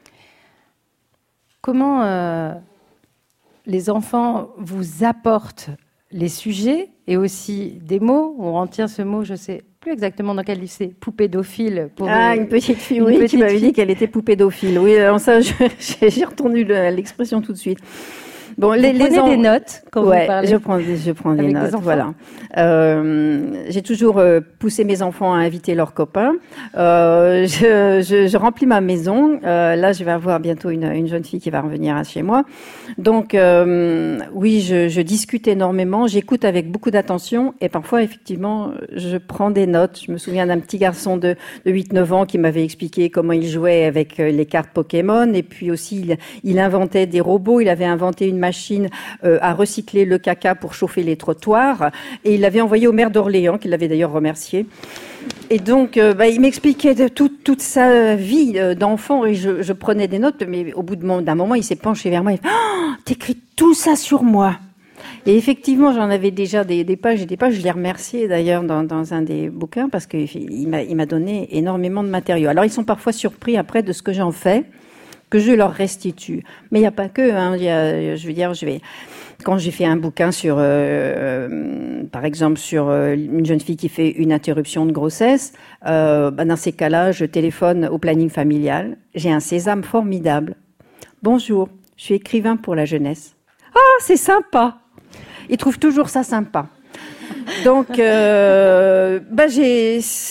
Comment euh, les enfants vous apportent les sujets et aussi des mots? On retient ce mot, je sais plus exactement dans quel livre c'est, poupédophile. Pour ah, les... une petite fille, oui, petite qui m'avait fille. dit qu'elle était poupédophile. Oui, alors ça, je, j'ai retenu le, l'expression tout de suite. Bon, vous les, prenez les en... des notes quand ouais, vous parlez. je prends des, je prends des Avec notes. Des voilà. Euh, j'ai toujours euh, poussé mes enfants à inviter leurs copains. Euh, je, je, je remplis ma maison. Euh, là, je vais avoir bientôt une, une jeune fille qui va revenir chez moi. Donc, euh, oui, je, je discute énormément. J'écoute avec beaucoup d'attention et parfois, effectivement, je prends des notes. Je me souviens d'un petit garçon de, de huit neuf ans qui m'avait expliqué comment il jouait avec les cartes Pokémon et puis aussi il, il inventait des robots. Il avait inventé une machine euh, à recycler le caca pour chauffer les trottoirs et il l'avait envoyé au maire d'Orléans, qui l'avait d'ailleurs remercié. Et donc, euh, bah, il m'expliquait de tout, toute sa vie euh, d'enfant et je, je prenais des notes, mais au bout de mon, d'un moment, il s'est penché vers moi et il dit oh, « T'écris tout ça sur moi !» Et effectivement, j'en avais déjà des, des pages et des pages. Je l'ai remercié d'ailleurs dans, dans un des bouquins parce qu'il m'a, il m'a donné énormément de matériaux. Alors, ils sont parfois surpris après de ce que j'en fais, que je leur restitue. Mais il n'y a pas que, hein, il y a, je veux dire, je vais... Quand j'ai fait un bouquin sur, euh, euh, par exemple, sur euh, une jeune fille qui fait une interruption de grossesse, euh, bah dans ces cas-là, je téléphone au planning familial. J'ai un sésame formidable. Bonjour, je suis écrivain pour la jeunesse. Ah, c'est sympa. Ils trouvent toujours ça sympa. Donc, euh, bah j'ai...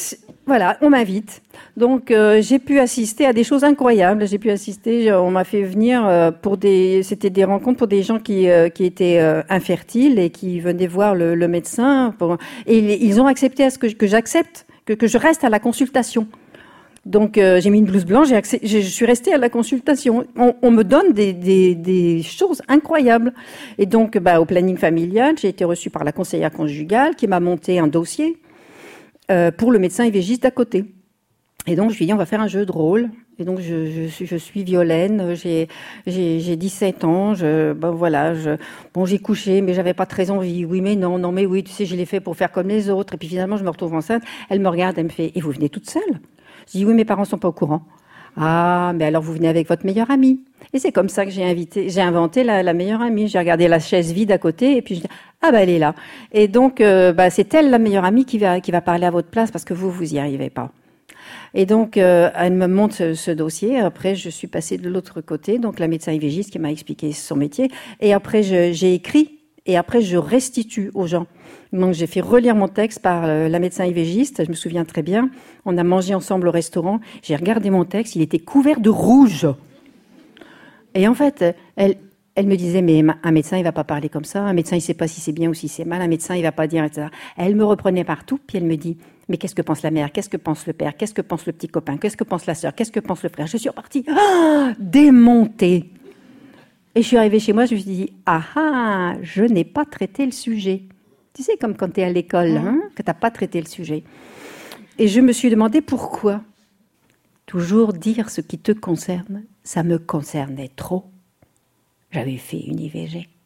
voilà, on m'invite. Donc, euh, j'ai pu assister à des choses incroyables. J'ai pu assister, on m'a fait venir euh, pour des, c'était des rencontres pour des gens qui euh, qui étaient euh, infertiles et qui venaient voir le, le médecin. Pour, et ils ont accepté à ce que, que j'accepte, que, que je reste à la consultation. Donc, euh, j'ai mis une blouse blanche, j'ai accès, je suis restée à la consultation. On, on me donne des, des, des choses incroyables. Et donc, bah, au planning familial, j'ai été reçue par la conseillère conjugale qui m'a monté un dossier euh, pour le médecin I V Giste d'à côté. Et donc, je lui ai dit, on va faire un jeu de rôle. Et donc, je, je, suis, je suis Violaine, j'ai, j'ai, j'ai dix-sept ans, je, ben voilà, je, bon, j'ai couché, mais j'avais pas très envie. Oui, mais non, non, mais oui, tu sais, je l'ai fait pour faire comme les autres. Et puis finalement, je me retrouve enceinte. Elle me regarde, elle me fait, et vous venez toute seule? Je dis, oui, mes parents sont pas au courant. Ah, mais alors vous venez avec votre meilleure amie. Et c'est comme ça que j'ai invité, j'ai inventé la, la meilleure amie. J'ai regardé la chaise vide à côté et puis je dis, ah bah elle est là. Et donc, euh, bah, c'est elle, la meilleure amie, qui va, qui va parler à votre place parce que vous, vous y arrivez pas. Et donc, euh, elle me montre ce, ce dossier. Après, je suis passée de l'autre côté, donc la médecin I V Giste qui m'a expliqué son métier. Et après, je, j'ai écrit et après, je restitue aux gens. Donc, j'ai fait relire mon texte par euh, la médecin I V Giste. Je me souviens très bien. On a mangé ensemble au restaurant. J'ai regardé mon texte. Il était couvert de rouge. Et en fait, elle, elle me disait, mais un médecin, il va pas parler comme ça. Un médecin, il sait pas si c'est bien ou si c'est mal. Un médecin, il va pas dire, et cetera. Elle me reprenait partout. Puis elle me dit, mais qu'est-ce que pense la mère? Qu'est-ce que pense le père? Qu'est-ce que pense le petit copain? Qu'est-ce que pense la sœur? Qu'est-ce que pense le frère? Je suis repartie ah, démontée. Et je suis arrivée chez moi, je me suis dit, ah ah, je n'ai pas traité le sujet. Tu sais, comme quand tu es à l'école, hein, que tu n'as pas traité le sujet. Et je me suis demandé pourquoi. Toujours dire ce qui te concerne, ça me concernait trop. J'avais fait une I V G.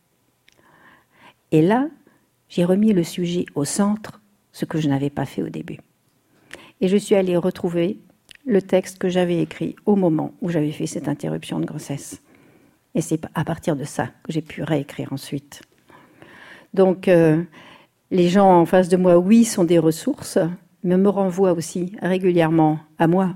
Et là, j'ai remis le sujet au centre, ce que je n'avais pas fait au début. Et je suis allée retrouver le texte que j'avais écrit au moment où j'avais fait cette interruption de grossesse. Et c'est à partir de ça que j'ai pu réécrire ensuite. Donc, euh, les gens en face de moi, oui, sont des ressources, mais me renvoient aussi régulièrement à moi.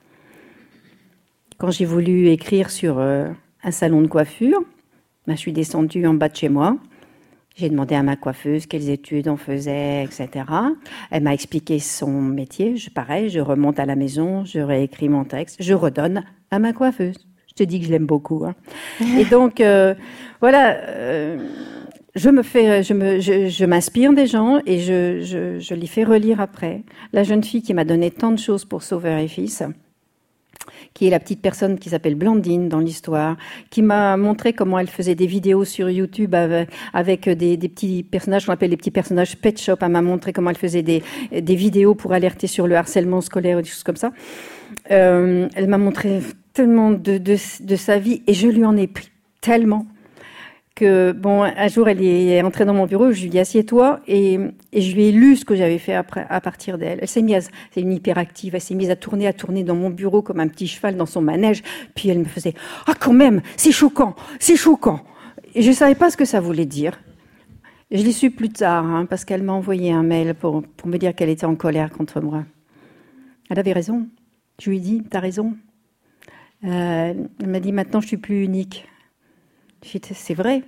Quand j'ai voulu écrire sur euh, un salon de coiffure, ben, je suis descendue en bas de chez moi. J'ai demandé à ma coiffeuse quelles études on faisait, et cetera. Elle m'a expliqué son métier. Je, pareil, je remonte à la maison, je réécris mon texte, je redonne à ma coiffeuse. Je te dis que je l'aime beaucoup. Hein. Et donc, euh, voilà, euh, je me fais, je me, je, je m'inspire des gens et je, je, je les fais relire après. La jeune fille qui m'a donné tant de choses pour Sauveur et Fils, qui est la petite personne qui s'appelle Blandine dans l'histoire, qui m'a montré comment elle faisait des vidéos sur YouTube avec, avec des, des petits personnages qu'on appelle les petits personnages Pet Shop. Elle m'a montré comment elle faisait des, des vidéos pour alerter sur le harcèlement scolaire, des choses comme ça. Euh, elle m'a montré tellement de, de, de sa vie et je lui en ai pris tellement que, bon, un jour, elle est entrée dans mon bureau, je lui ai dit, assieds-toi, et, et je lui ai lu ce que j'avais fait après, à partir d'elle. Elle s'est mise, à, c'est une hyperactive, elle s'est mise à tourner, à tourner dans mon bureau comme un petit cheval dans son manège, puis elle me faisait, ah, quand même, c'est choquant, c'est choquant. Et je savais pas ce que ça voulait dire. Je l'ai su plus tard, hein, parce qu'elle m'a envoyé un mail pour, pour me dire qu'elle était en colère contre moi. Elle avait raison. Je lui ai dit, t'as raison. Euh, elle m'a dit, maintenant, je suis plus unique. J'ai dit, c'est vrai.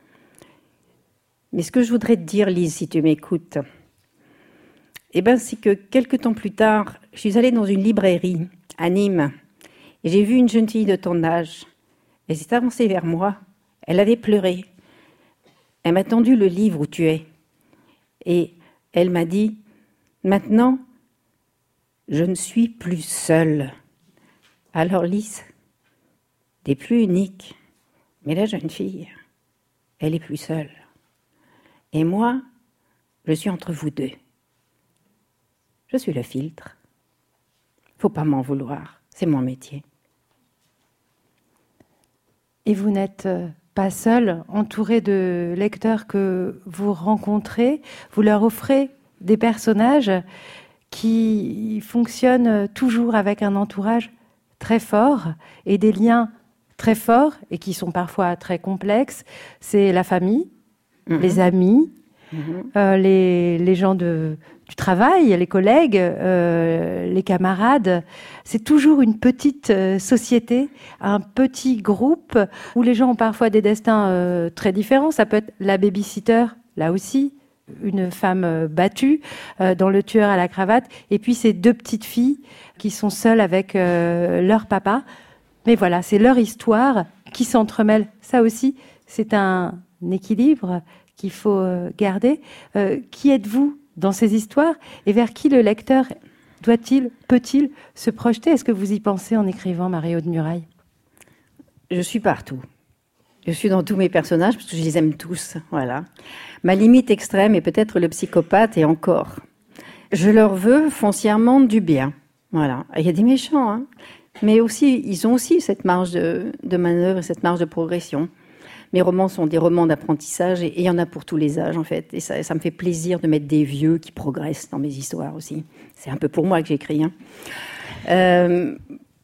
Mais ce que je voudrais te dire, Lise, si tu m'écoutes, eh ben, c'est que quelques temps plus tard, je suis allée dans une librairie à Nîmes et j'ai vu une jeune fille de ton âge. Elle s'est avancée vers moi. Elle avait pleuré. Elle m'a tendu le livre où tu es. Et elle m'a dit, maintenant, je ne suis plus seule. Alors, Lise, t'es plus unique. Mais la jeune fille, elle est plus seule. Et moi, je suis entre vous deux. Je suis le filtre. Faut pas m'en vouloir, c'est mon métier. Et vous n'êtes pas seul, entouré de lecteurs que vous rencontrez. Vous leur offrez des personnages qui fonctionnent toujours avec un entourage très fort et des liens très forts et qui sont parfois très complexes. C'est la famille, mmh. les amis, mmh. euh, les, les gens de, du travail, les collègues, euh, les camarades. C'est toujours une petite euh, société, un petit groupe où les gens ont parfois des destins euh, très différents. Ça peut être la baby-sitter, là aussi, une femme battue euh, dans Le tueur à la cravate, et puis ces deux petites filles qui sont seules avec euh, leur papa. Mais voilà, c'est leur histoire qui s'entremêle. Ça aussi, c'est un équilibre qu'il faut garder. Euh, qui êtes-vous dans ces histoires et vers qui le lecteur doit-il, peut-il se projeter? Est-ce que vous y pensez en écrivant Marie-Aude Murail? Je suis partout. Je suis dans tous mes personnages parce que je les aime tous. Voilà. Ma limite extrême est peut-être le psychopathe et encore. Je leur veux foncièrement du bien. Voilà. Il y a des méchants, hein. Mais aussi, ils ont aussi cette marge de, de manœuvre et cette marge de progression. Mes romans sont des romans d'apprentissage et il y en a pour tous les âges, en fait. Et ça, ça me fait plaisir de mettre des vieux qui progressent dans mes histoires aussi. C'est un peu pour moi que j'écris. Hein. Euh,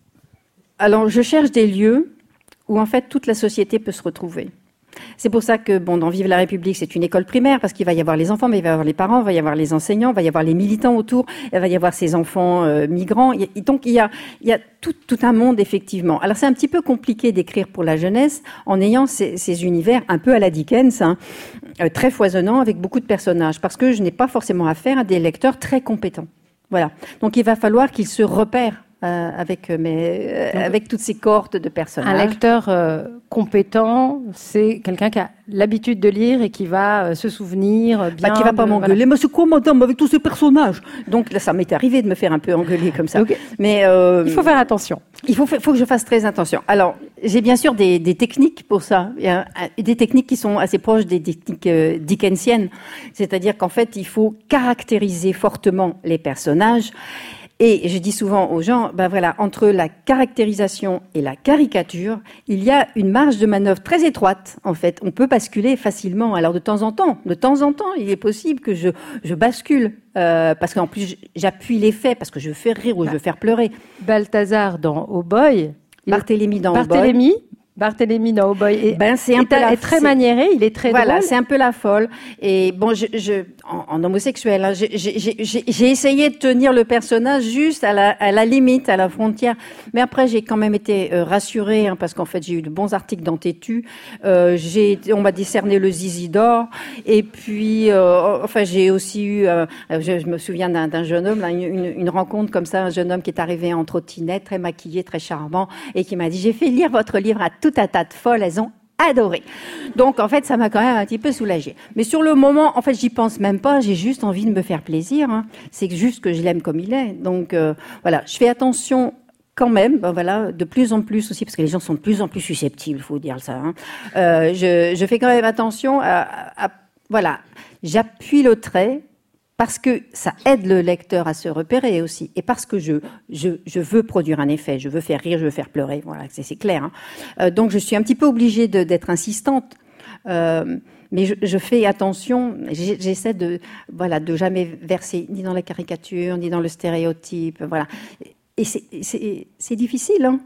alors, je cherche des lieux où, en fait, toute la société peut se retrouver. C'est pour ça que, bon, dans Vive la République, c'est une école primaire, parce qu'il va y avoir les enfants, mais il va y avoir les parents, il va y avoir les enseignants, il va y avoir les militants autour, il va y avoir ces enfants euh, migrants. Il y a, donc, il y a, il y a tout, tout un monde, effectivement. Alors, c'est un petit peu compliqué d'écrire pour la jeunesse en ayant ces, ces univers un peu à la Dickens, hein, euh, très foisonnants, avec beaucoup de personnages, parce que je n'ai pas forcément affaire à des lecteurs très compétents. Voilà. Donc, il va falloir qu'ils se repèrent Euh, avec, mes, euh, avec toutes ces cohortes de personnages. Un lecteur euh, compétent, c'est quelqu'un qui a l'habitude de lire et qui va euh, se souvenir bien. Bah, qui va pas de, m'engueuler. Voilà. Mais c'est quoi, madame, avec tous ces personnages? Donc là, ça m'est arrivé de me faire un peu engueuler comme ça. Donc, mais euh, il faut faire attention. Il faut, faut que je fasse très attention. Alors, j'ai bien sûr des, des techniques pour ça. Il y a des techniques qui sont assez proches des techniques euh, dickensiennes. C'est-à-dire qu'en fait, il faut caractériser fortement les personnages. Et je dis souvent aux gens, ben voilà, entre la caractérisation et la caricature, il y a une marge de manœuvre très étroite, en fait. On peut basculer facilement. Alors, de temps en temps, de temps en temps, il est possible que je, je bascule, euh, parce qu'en plus, j'appuie les faits, parce que je veux faire rire ou je veux faire pleurer. Balthazar dans Oh Boy. Barthélemy dans Barthélemy. Oh Boy. Barthélemy dans Oh Boy est, ben, c'est un est, peu la, est très c'est, maniéré, il est très voilà, drôle. C'est un peu la folle. Et bon, je, je en, en homosexuel, hein, j'ai, j'ai, j'ai, j'ai essayé de tenir le personnage juste à la, à la limite, à la frontière. Mais après, j'ai quand même été euh, rassurée, hein, parce qu'en fait, j'ai eu de bons articles dans Tétu. Euh, j'ai, on m'a décerné le Zizi d'or. Et puis, euh, enfin, j'ai aussi eu, euh, je, je me souviens d'un, d'un jeune homme, là, une, une rencontre comme ça, un jeune homme qui est arrivé en trottinette, très maquillé, très charmant, et qui m'a dit, j'ai fait lire votre livre à tout un tas de folles. Elles ont adoré. Donc, en fait, ça m'a quand même un petit peu soulagée. Mais sur le moment, en fait, j'y pense même pas. J'ai juste envie de me faire plaisir. Hein. C'est juste que je l'aime comme il est. Donc, euh, voilà. Je fais attention quand même, ben voilà, de plus en plus aussi, parce que les gens sont de plus en plus susceptibles, il faut dire ça. Hein. Euh, je, je fais quand même attention à, à, à voilà. J'appuie le trait, parce que ça aide le lecteur à se repérer aussi, et parce que je, je, je veux produire un effet, je veux faire rire, je veux faire pleurer, voilà, c'est, c'est clair. Hein. Euh, donc je suis un petit peu obligée de, d'être insistante, euh, mais je, je fais attention, j'essaie de, voilà, de jamais verser ni dans la caricature, ni dans le stéréotype, voilà. Et c'est, c'est, c'est difficile. Hein.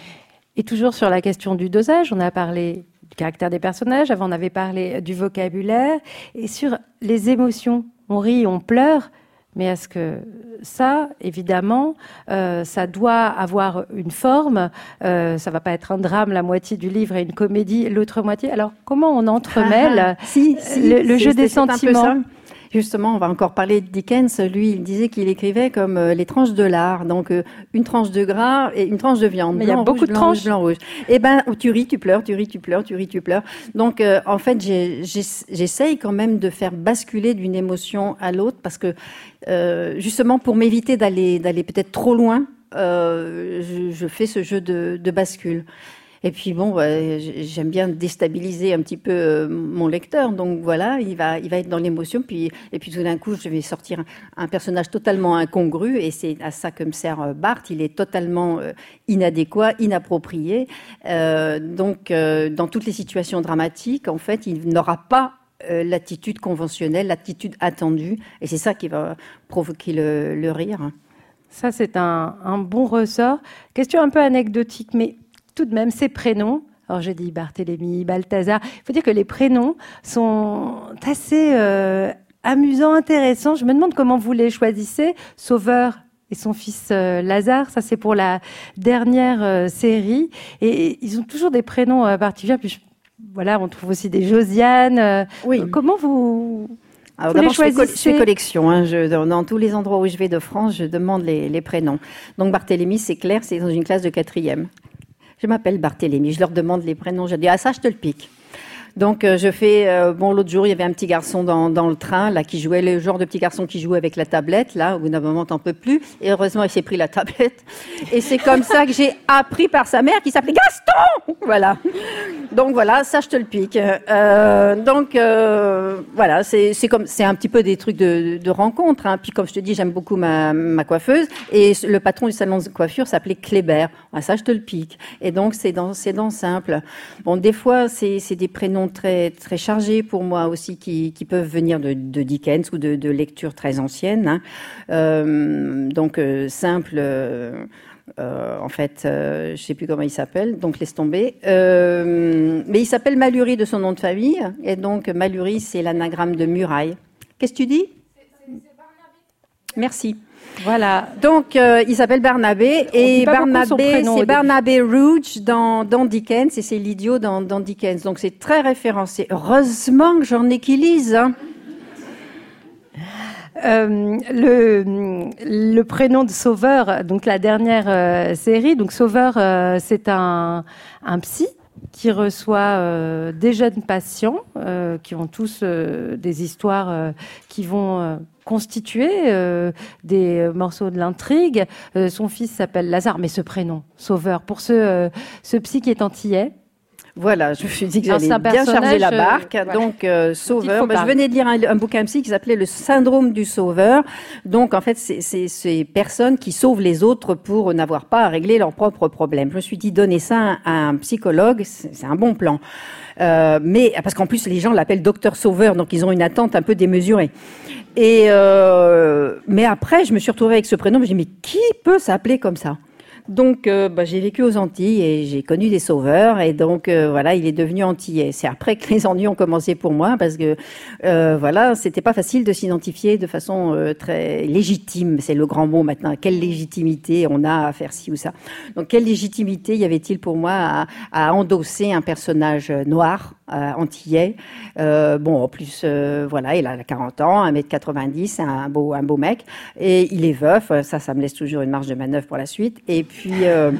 Et toujours sur la question du dosage, on a parlé du caractère des personnages, avant on avait parlé du vocabulaire, et sur les émotions. On rit, on pleure, mais est-ce que ça, évidemment, euh, ça doit avoir une forme, euh, ça va pas être un drame, la moitié du livre, et une comédie, l'autre moitié. Alors, comment on entremêle ah, ah, si, si, le, le jeu c'est, des c'est sentiments? Justement, on va encore parler de Dickens. Lui, il disait qu'il écrivait comme euh, les tranches de lard. Donc, euh, une tranche de gras et une tranche de viande. Mais il y a blanc, beaucoup rouge, de blanc, tranches. Rouge, blanc, rouge. Eh ben, tu ris, tu pleures, tu ris, tu pleures, tu ris, tu pleures. Donc, euh, en fait, j'ai, j'ai, j'essaye quand même de faire basculer d'une émotion à l'autre parce que, euh, justement, pour m'éviter d'aller, d'aller peut-être trop loin, euh, je, je fais ce jeu de, de bascule. Et puis bon, ouais, j'aime bien déstabiliser un petit peu euh, mon lecteur, donc voilà, il va, il va être dans l'émotion, puis et puis tout d'un coup, je vais sortir un, un personnage totalement incongru, et c'est à ça que me sert Barthes. Il est totalement euh, inadéquat, inapproprié, euh, donc euh, dans toutes les situations dramatiques, en fait, il n'aura pas euh, l'attitude conventionnelle, l'attitude attendue, et c'est ça qui va provoquer le, le rire. Ça, c'est un, un bon ressort. Question un peu anecdotique, mais tout de même, ces prénoms, alors je dis Barthélemy, Balthazar, il faut dire que les prénoms sont assez euh, amusants, intéressants. Je me demande comment vous les choisissez. Sauveur et son fils euh, Lazare, ça c'est pour la dernière euh, série. Et, et ils ont toujours des prénoms euh, particuliers. Puis je, voilà, on trouve aussi des Josiane. Euh, oui. Comment vous... Alors d'abord, je, je fais collection. Hein, je, dans, dans tous les endroits où je vais de France, je demande les, les prénoms. Donc Barthélemy, c'est clair, c'est dans une classe de quatrième. Je m'appelle Barthélemy, je leur demande les prénoms. Je dis, ah ça, je te le pique. Donc euh, je fais, euh, bon l'autre jour il y avait un petit garçon dans, dans le train là qui jouait, le genre de petit garçon qui jouait avec la tablette là, au bout d'un moment t'en peux plus, et heureusement il s'est pris la tablette, et c'est comme ça que j'ai appris par sa mère qui s'appelait Gaston, voilà. Donc voilà, ça je te le pique. Euh, donc euh, voilà, c'est, c'est comme, c'est un petit peu des trucs de, de rencontre, hein. Puis comme je te dis, j'aime beaucoup ma, ma coiffeuse, et le patron du salon de coiffure s'appelait Kléber, ah, ça je te le pique. Et donc c'est dans, c'est dans simple. Bon des fois c'est, c'est des prénoms très très chargés pour moi aussi qui, qui peuvent venir de, de Dickens ou de, de lectures très anciennes. Hein. Euh, donc euh, simple. Euh, euh, en fait, euh, je sais plus comment il s'appelle, donc laisse tomber. Euh, mais il s'appelle Maluri de son nom de famille, et donc Maluri c'est l'anagramme de muraille. Qu'est-ce que tu dis ? C'est, c'est, c'est Barnabé. Merci. Voilà. Donc, euh, il s'appelle Barnabé, et Barnabé, c'est Barnabé Rouge dans, dans Dickens, et c'est l'idiot dans, dans Dickens. Donc, c'est très référencé. Heureusement que j'en ai qui lisent, hein. Euh, le, le prénom de Sauveur, donc la dernière euh, série, donc Sauveur, euh, c'est un, un psy qui reçoit euh, des jeunes patients euh, qui ont tous euh, des histoires euh, qui vont euh, constituer euh, des morceaux de l'intrigue. Euh, son fils s'appelle Lazare, mais ce prénom, Sauveur, pour ce, euh, ce psy qui est antillais. Voilà, je me suis dit que j'allais bien charger la barque. Euh, donc, euh, Sauveur. Bah, je venais de lire un, un bouquin psy qui s'appelait Le syndrome du sauveur. Donc, en fait, c'est, c'est ces personnes qui sauvent les autres pour n'avoir pas à régler leurs propres problèmes. Je me suis dit, donner ça à un psychologue, c'est, c'est un bon plan. Euh, mais parce qu'en plus, les gens l'appellent docteur Sauveur, donc ils ont une attente un peu démesurée. Et euh, mais après, je me suis retrouvée avec ce prénom. Je me suis dit, mais qui peut s'appeler comme ça ? Donc, euh, bah, j'ai vécu aux Antilles et j'ai connu des sauveurs, et donc euh, voilà, il est devenu antillais. C'est après que les ennuis ont commencé pour moi, parce que euh, voilà, c'était pas facile de s'identifier de façon euh, très légitime. C'est le grand mot maintenant. Quelle légitimité on a à faire ci ou ça. Donc, quelle légitimité y avait-il pour moi à, à endosser un personnage noir, euh, antillais. Euh, bon, en plus, euh, voilà, il a quarante ans, un mètre quatre-vingt-dix, c'est un beau, un beau mec, et il est veuf. Ça, ça me laisse toujours une marge de manœuvre pour la suite. Et puis, euh,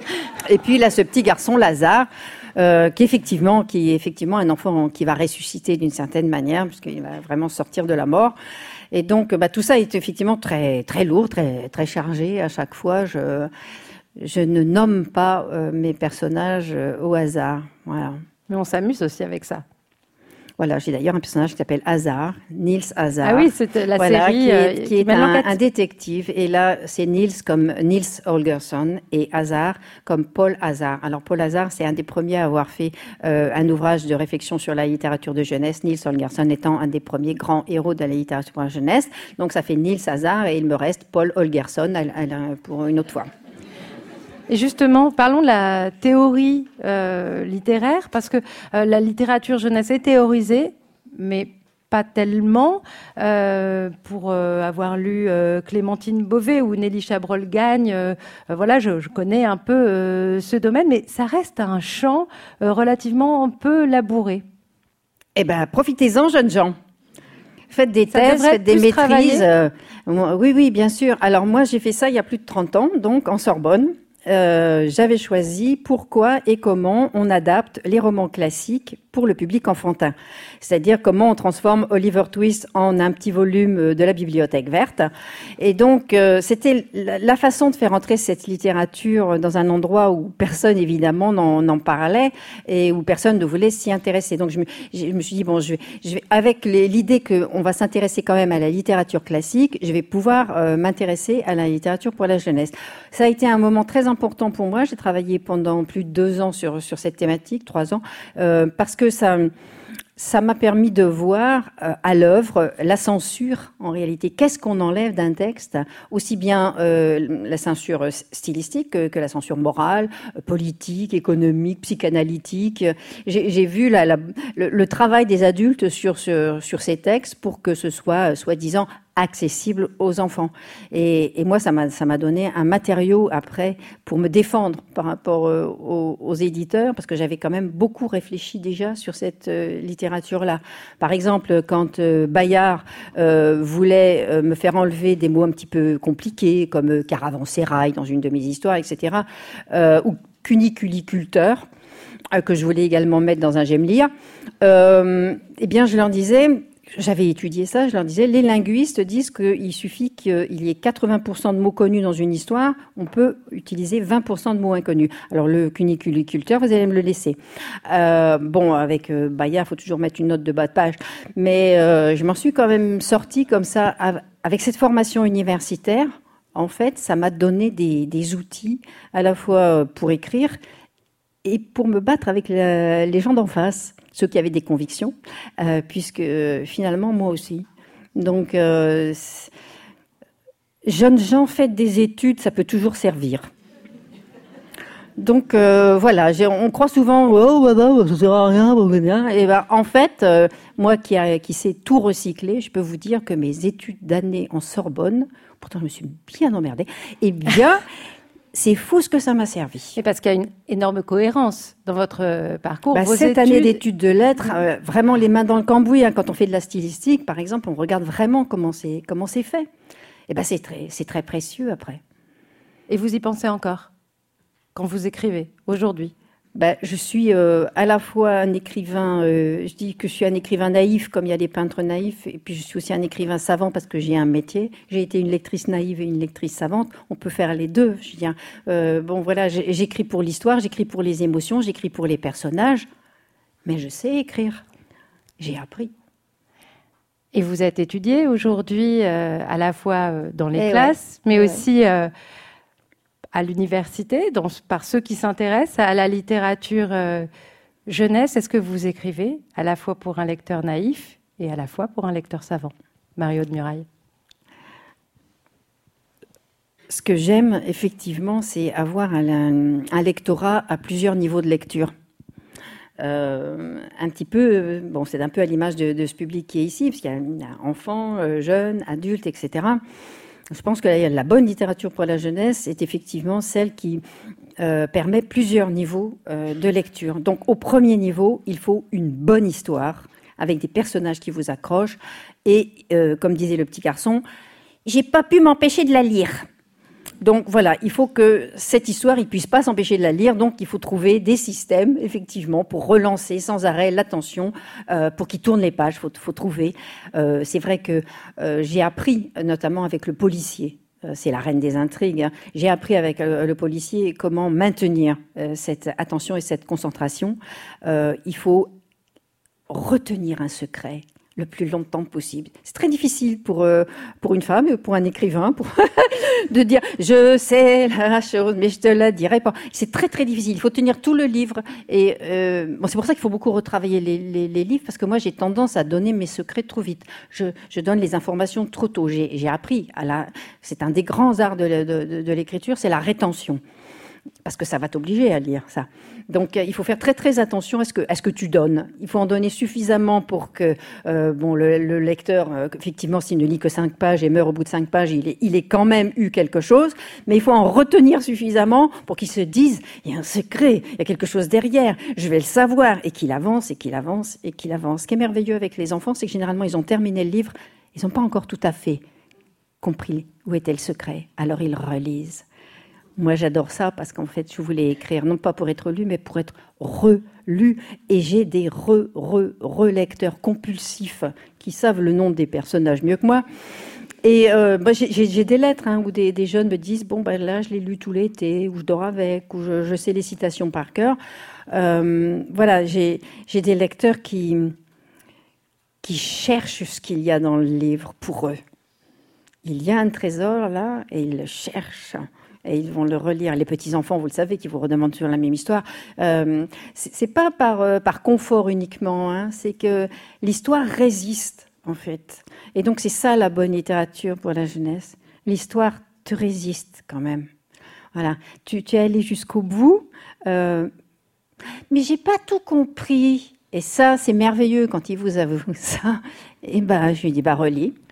et puis il a ce petit garçon Lazare, euh, qui effectivement, qui est effectivement un enfant qui va ressusciter d'une certaine manière, puisqu'il va vraiment sortir de la mort. Et donc, bah, tout ça est effectivement très, très lourd, très, très chargé. À chaque fois, je, je ne nomme pas euh, mes personnages euh, au hasard. Voilà. Mais on s'amuse aussi avec ça. Voilà, j'ai d'ailleurs un personnage qui s'appelle Hazard, Niels Hazard. Ah oui, c'était la voilà, série qui est, euh, qui est un, un détective. Et là, c'est Niels comme Niels Holgersson et Hazard comme Paul Hazard. Alors, Paul Hazard, c'est un des premiers à avoir fait euh, un ouvrage de réflexion sur la littérature de jeunesse, Niels Holgersson étant un des premiers grands héros de la littérature de jeunesse. Donc, ça fait Niels Hazard, et il me reste Paul Holgersson pour une autre fois. Et justement, parlons de la théorie euh, littéraire, parce que euh, la littérature jeunesse est théorisée, mais pas tellement. Euh, pour euh, avoir lu euh, Clémentine Beauvais ou Nelly Chabrol-Gagne, euh, euh, voilà, je, je connais un peu euh, ce domaine, mais ça reste un champ euh, relativement peu labouré. Eh bien, profitez-en, jeunes gens. Faites des thèses, faites des maîtrises. Euh, oui, oui, bien sûr. Alors moi, j'ai fait ça il y a plus de trente ans, donc en Sorbonne. Euh, j'avais choisi pourquoi et comment on adapte les romans classiques pour le public enfantin. C'est-à-dire comment on transforme Oliver Twist en un petit volume de la Bibliothèque verte. Et donc, euh, c'était la façon de faire entrer cette littérature dans un endroit où personne, évidemment, n'en, n'en parlait et où personne ne voulait s'y intéresser. Donc, je me, je me suis dit, bon, je vais, je vais avec les, l'idée qu'on va s'intéresser quand même à la littérature classique, je vais pouvoir euh, m'intéresser à la littérature pour la jeunesse. Ça a été un moment très important pour moi. J'ai travaillé pendant plus de deux ans sur, sur cette thématique, trois ans, euh, parce que ça, ça m'a permis de voir euh, à l'œuvre la censure, en réalité. Qu'est-ce qu'on enlève d'un texte, aussi bien euh, la censure stylistique que, que la censure morale, politique, économique, psychanalytique. J'ai, j'ai vu la, la, le, le travail des adultes sur, sur, sur ces textes pour que ce soit, euh, soi-disant, accessible aux enfants. Et, et moi, ça m'a, ça m'a donné un matériau après pour me défendre par rapport euh, aux, aux éditeurs, parce que j'avais quand même beaucoup réfléchi déjà sur cette euh, littérature-là. Par exemple, quand euh, Bayard euh, voulait euh, me faire enlever des mots un petit peu compliqués, comme euh, caravansérail dans une de mes histoires, et cetera, euh, ou cuniculiculteur, euh, que je voulais également mettre dans un J'aime lire, euh, eh bien, je leur disais... J'avais étudié ça, je leur disais, les linguistes disent qu'il suffit qu'il y ait quatre-vingts pour cent de mots connus dans une histoire, on peut utiliser vingt pour cent de mots inconnus. Alors le cuniculiculteur, vous allez me le laisser. Euh, bon, avec euh, Bayard, il faut toujours mettre une note de bas de page, mais euh, je m'en suis quand même sortie comme ça, avec cette formation universitaire. En fait, ça m'a donné des, des outils, à la fois pour écrire et pour me battre avec la, les gens d'en face. Ceux qui avaient des convictions, euh, puisque euh, finalement, moi aussi. Donc, euh, jeunes gens, faites des études, ça peut toujours servir. Donc, euh, voilà, j'ai, on croit souvent, oh, bah, bah, ça sert à rien, bah, bah. Et ben, en fait, euh, moi qui, a, qui sais tout recycler, je peux vous dire que mes études d'année en Sorbonne, pourtant je me suis bien emmerdée, eh bien... C'est fou ce que ça m'a servi. Et parce qu'il y a une énorme cohérence dans votre parcours. Bah, vos cette études... année d'études de lettres, euh, vraiment les mains dans le cambouis. Hein, quand on fait de la stylistique, par exemple, on regarde vraiment comment c'est comment c'est fait. Et ben c'est très c'est très précieux après. Et vous y pensez encore quand vous écrivez aujourd'hui? Ben, je suis euh, à la fois un écrivain, euh, je dis que je suis un écrivain naïf, comme il y a des peintres naïfs, et puis je suis aussi un écrivain savant parce que j'ai un métier. J'ai été une lectrice naïve et une lectrice savante. On peut faire les deux. Je dis, euh, bon, voilà, j'écris pour l'histoire, j'écris pour les émotions, j'écris pour les personnages, mais je sais écrire. J'ai appris. Et vous êtes étudiée aujourd'hui euh, à la fois euh, dans les et classes, ouais. mais ouais. aussi... Euh, à l'université, dans, par ceux qui s'intéressent à la littérature euh, jeunesse. Est-ce que vous écrivez à la fois pour un lecteur naïf et à la fois pour un lecteur savant? Mario de Muraille. Ce que j'aime, effectivement, c'est avoir un, un lectorat à plusieurs niveaux de lecture. Euh, un petit peu, bon, c'est un peu à l'image de, de ce public qui est ici, parce qu'il y a, il y a enfants, euh, jeunes, adultes, et cetera. Je pense que la, la bonne littérature pour la jeunesse est effectivement celle qui euh, permet plusieurs niveaux euh, de lecture. Donc, au premier niveau, il faut une bonne histoire avec des personnages qui vous accrochent. Et, euh, comme disait le petit garçon, j'ai pas pu m'empêcher de la lire. Donc voilà, il faut que cette histoire, il puisse pas s'empêcher de la lire. Donc il faut trouver des systèmes, effectivement, pour relancer sans arrêt l'attention, euh, pour qu'il tourne les pages. Faut, faut trouver. Euh, c'est vrai que euh, j'ai appris, notamment avec le policier. Euh, c'est la reine des intrigues. Hein. J'ai appris avec euh, le policier comment maintenir euh, cette attention et cette concentration. Euh, il faut retenir un secret le plus longtemps possible. C'est très difficile pour euh, pour une femme, pour un écrivain, pour de dire je sais la chose, mais je te la dirai pas. C'est très très difficile. Il faut tenir tout le livre et euh, bon, c'est pour ça qu'il faut beaucoup retravailler les, les, les livres parce que moi j'ai tendance à donner mes secrets trop vite. Je, je donne les informations trop tôt. J'ai, j'ai appris à la. C'est un des grands arts de, de, de, de l'écriture, c'est la rétention. Parce que ça va t'obliger à lire ça. Donc euh, il faut faire très très attention à ce que à ce que tu donnes. Il faut en donner suffisamment pour que euh, bon le, le lecteur euh, effectivement s'il ne lit que cinq pages et meurt au bout de cinq pages, il est il est quand même eu quelque chose. Mais il faut en retenir suffisamment pour qu'il se dise il y a un secret, il y a quelque chose derrière. Je vais le savoir et qu'il avance et qu'il avance et qu'il avance. Ce qui est merveilleux avec les enfants, c'est que généralement ils ont terminé le livre, ils n'ont pas encore tout à fait compris où était le secret. Alors ils relisent. Moi, j'adore ça parce qu'en fait, je voulais écrire, non pas pour être lu, mais pour être relu. Et j'ai des re, re, relecteurs compulsifs qui savent le nom des personnages mieux que moi. Et euh, bah, j'ai, j'ai des lettres hein, où des, des jeunes me disent « Bon, bah, là, je l'ai lu tout l'été, ou je dors avec, ou je, je sais les citations par cœur. Euh, » Voilà, j'ai, j'ai des lecteurs qui, qui cherchent ce qu'il y a dans le livre pour eux. Il y a un trésor là, et ils le cherchent. Et ils vont le relire. Les petits-enfants, vous le savez, qui vous redemandent toujours la même histoire. Euh, c'est, c'est pas par, euh, par confort uniquement, hein, c'est que l'histoire résiste, en fait. Et donc, c'est ça la bonne littérature pour la jeunesse. L'histoire te résiste quand même. Voilà. Tu, tu es allé jusqu'au bout, euh, mais j'ai pas tout compris. Et ça, c'est merveilleux quand il vous avoue ça. Et ben, je lui dis, bah, relis.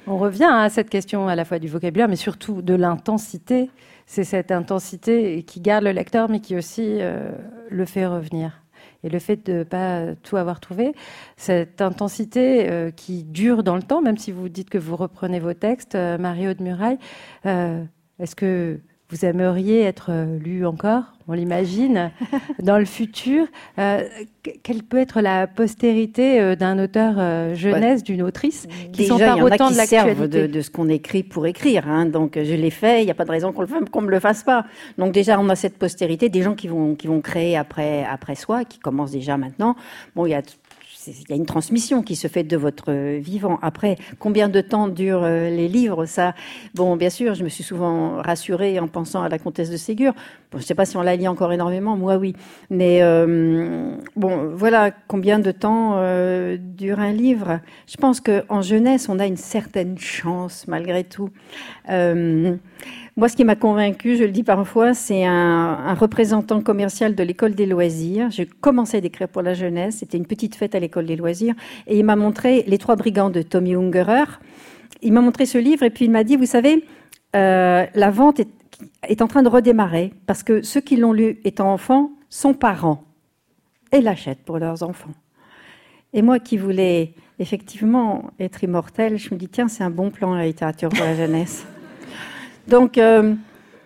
On revient à cette question à la fois du vocabulaire, mais surtout de l'intensité. C'est cette intensité qui garde le lecteur, mais qui aussi euh, le fait revenir. Et le fait de ne pas tout avoir trouvé, cette intensité euh, qui dure dans le temps, même si vous dites que vous reprenez vos textes, euh, Marie-Aude Murail, euh, est-ce que vous aimeriez être euh, lu encore, on l'imagine, dans le futur? euh, Quelle peut être la postérité euh, d'un auteur euh, jeunesse, d'une autrice, qui s'empare autant de l'actualité? Déjà, il y en a qui servent de, de ce qu'on écrit pour écrire. Hein, donc, je l'ai fait, il n'y a pas de raison qu'on le, qu'on me le fasse pas. Donc, déjà, on a cette postérité, des gens qui vont, qui vont créer après, après soi, qui commencent déjà maintenant. Bon, il y a... Il y a une transmission qui se fait de votre vivant. Après, combien de temps durent les livres, ça? Bon, bien sûr, je me suis souvent rassurée en pensant à la comtesse de Ségur. Bon, je ne sais pas si on la lit encore énormément, moi oui. Mais euh, bon, voilà, combien de temps euh, dure un livre? Je pense qu'en jeunesse, on a une certaine chance, malgré tout. Euh, Moi, ce qui m'a convaincue, je le dis parfois, c'est un, un représentant commercial de l'école des loisirs. Je commençais d'écrire pour la jeunesse. C'était une petite fête à l'école des loisirs. Et il m'a montré Les Trois Brigands de Tommy Ungerer. Il m'a montré ce livre et puis il m'a dit, vous savez, euh, la vente est, est en train de redémarrer parce que ceux qui l'ont lu étant enfants sont parents et l'achètent pour leurs enfants. Et moi qui voulais effectivement être immortelle, je me dis, tiens, c'est un bon plan, la littérature pour la jeunesse. Donc, euh,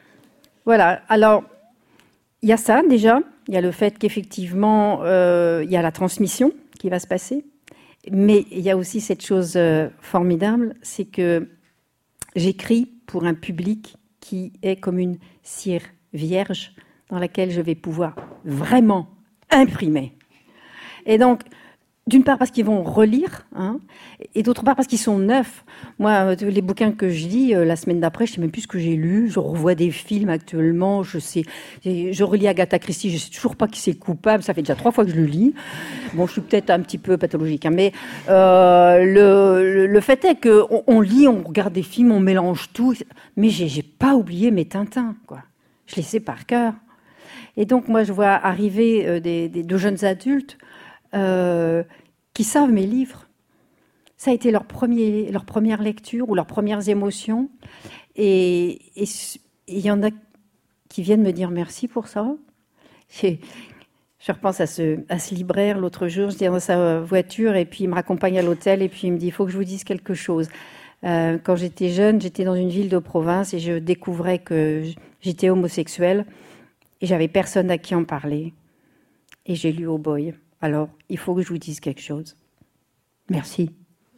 voilà. Alors, il y a ça, déjà. Il y a le fait qu'effectivement, euh, il y a la transmission qui va se passer. Mais il y a aussi cette chose euh, formidable, c'est que j'écris pour un public qui est comme une cire vierge dans laquelle je vais pouvoir vraiment imprimer. Et donc, d'une part parce qu'ils vont relire, hein, et d'autre part parce qu'ils sont neufs. Moi, les bouquins que je lis, euh, la semaine d'après, je ne sais même plus ce que j'ai lu. Je revois des films actuellement. Je sais, je relis Agatha Christie. Je ne sais toujours pas qui c'est le coupable. Ça fait déjà trois fois que je le lis. Bon, je suis peut-être un petit peu pathologique, hein, mais euh, le, le, le fait est qu'on on lit, on regarde des films, on mélange tout. Mais j'ai, j'ai pas oublié mes Tintins, quoi. Je les sais par cœur. Et donc, moi, je vois arriver euh, des, des, de jeunes adultes Euh, qui savent mes livres. Ça a été leur, premier, leur première lecture ou leurs premières émotions. Et il y en a qui viennent me dire merci pour ça. Je, je repense à ce, à ce libraire l'autre jour, j'étais dans sa voiture et puis il me raccompagne à l'hôtel et puis il me dit « il faut que je vous dise quelque chose ». Euh, quand j'étais jeune, j'étais dans une ville de province et je découvrais que j'étais homosexuelle et j'avais personne à qui en parler. Et j'ai lu Oh Boy. Alors, il faut que je vous dise quelque chose. Merci.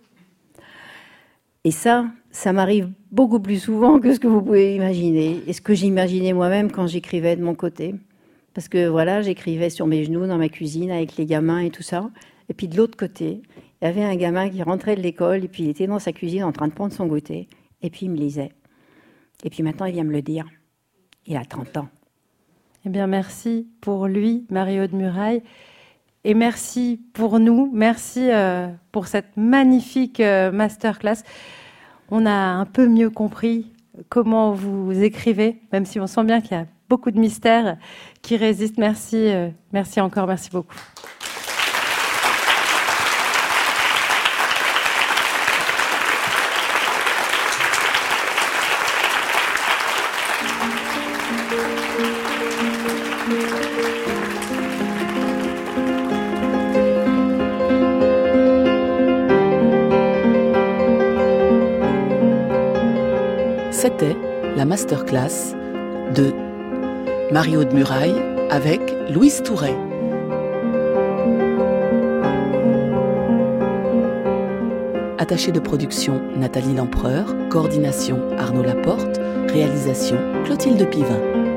Et ça, ça m'arrive beaucoup plus souvent que ce que vous pouvez imaginer. Et ce que j'imaginais moi-même quand j'écrivais de mon côté. Parce que voilà, j'écrivais sur mes genoux dans ma cuisine avec les gamins et tout ça. Et puis de l'autre côté, il y avait un gamin qui rentrait de l'école et puis il était dans sa cuisine en train de prendre son goûter. Et puis il me lisait. Et puis maintenant, il vient me le dire. Il a trente ans. Eh bien, merci pour lui, Marie-Aude Murail. Et merci pour nous, merci euh, pour cette magnifique euh, masterclass. On a un peu mieux compris comment vous écrivez, même si on sent bien qu'il y a beaucoup de mystères qui résistent. Merci, euh, merci encore, merci beaucoup. C'était la masterclass de Marie-Aude Murail avec Louise Touret. Attachée de production Nathalie Lempereur, coordination Arnaud Laporte, réalisation Clotilde Pivin.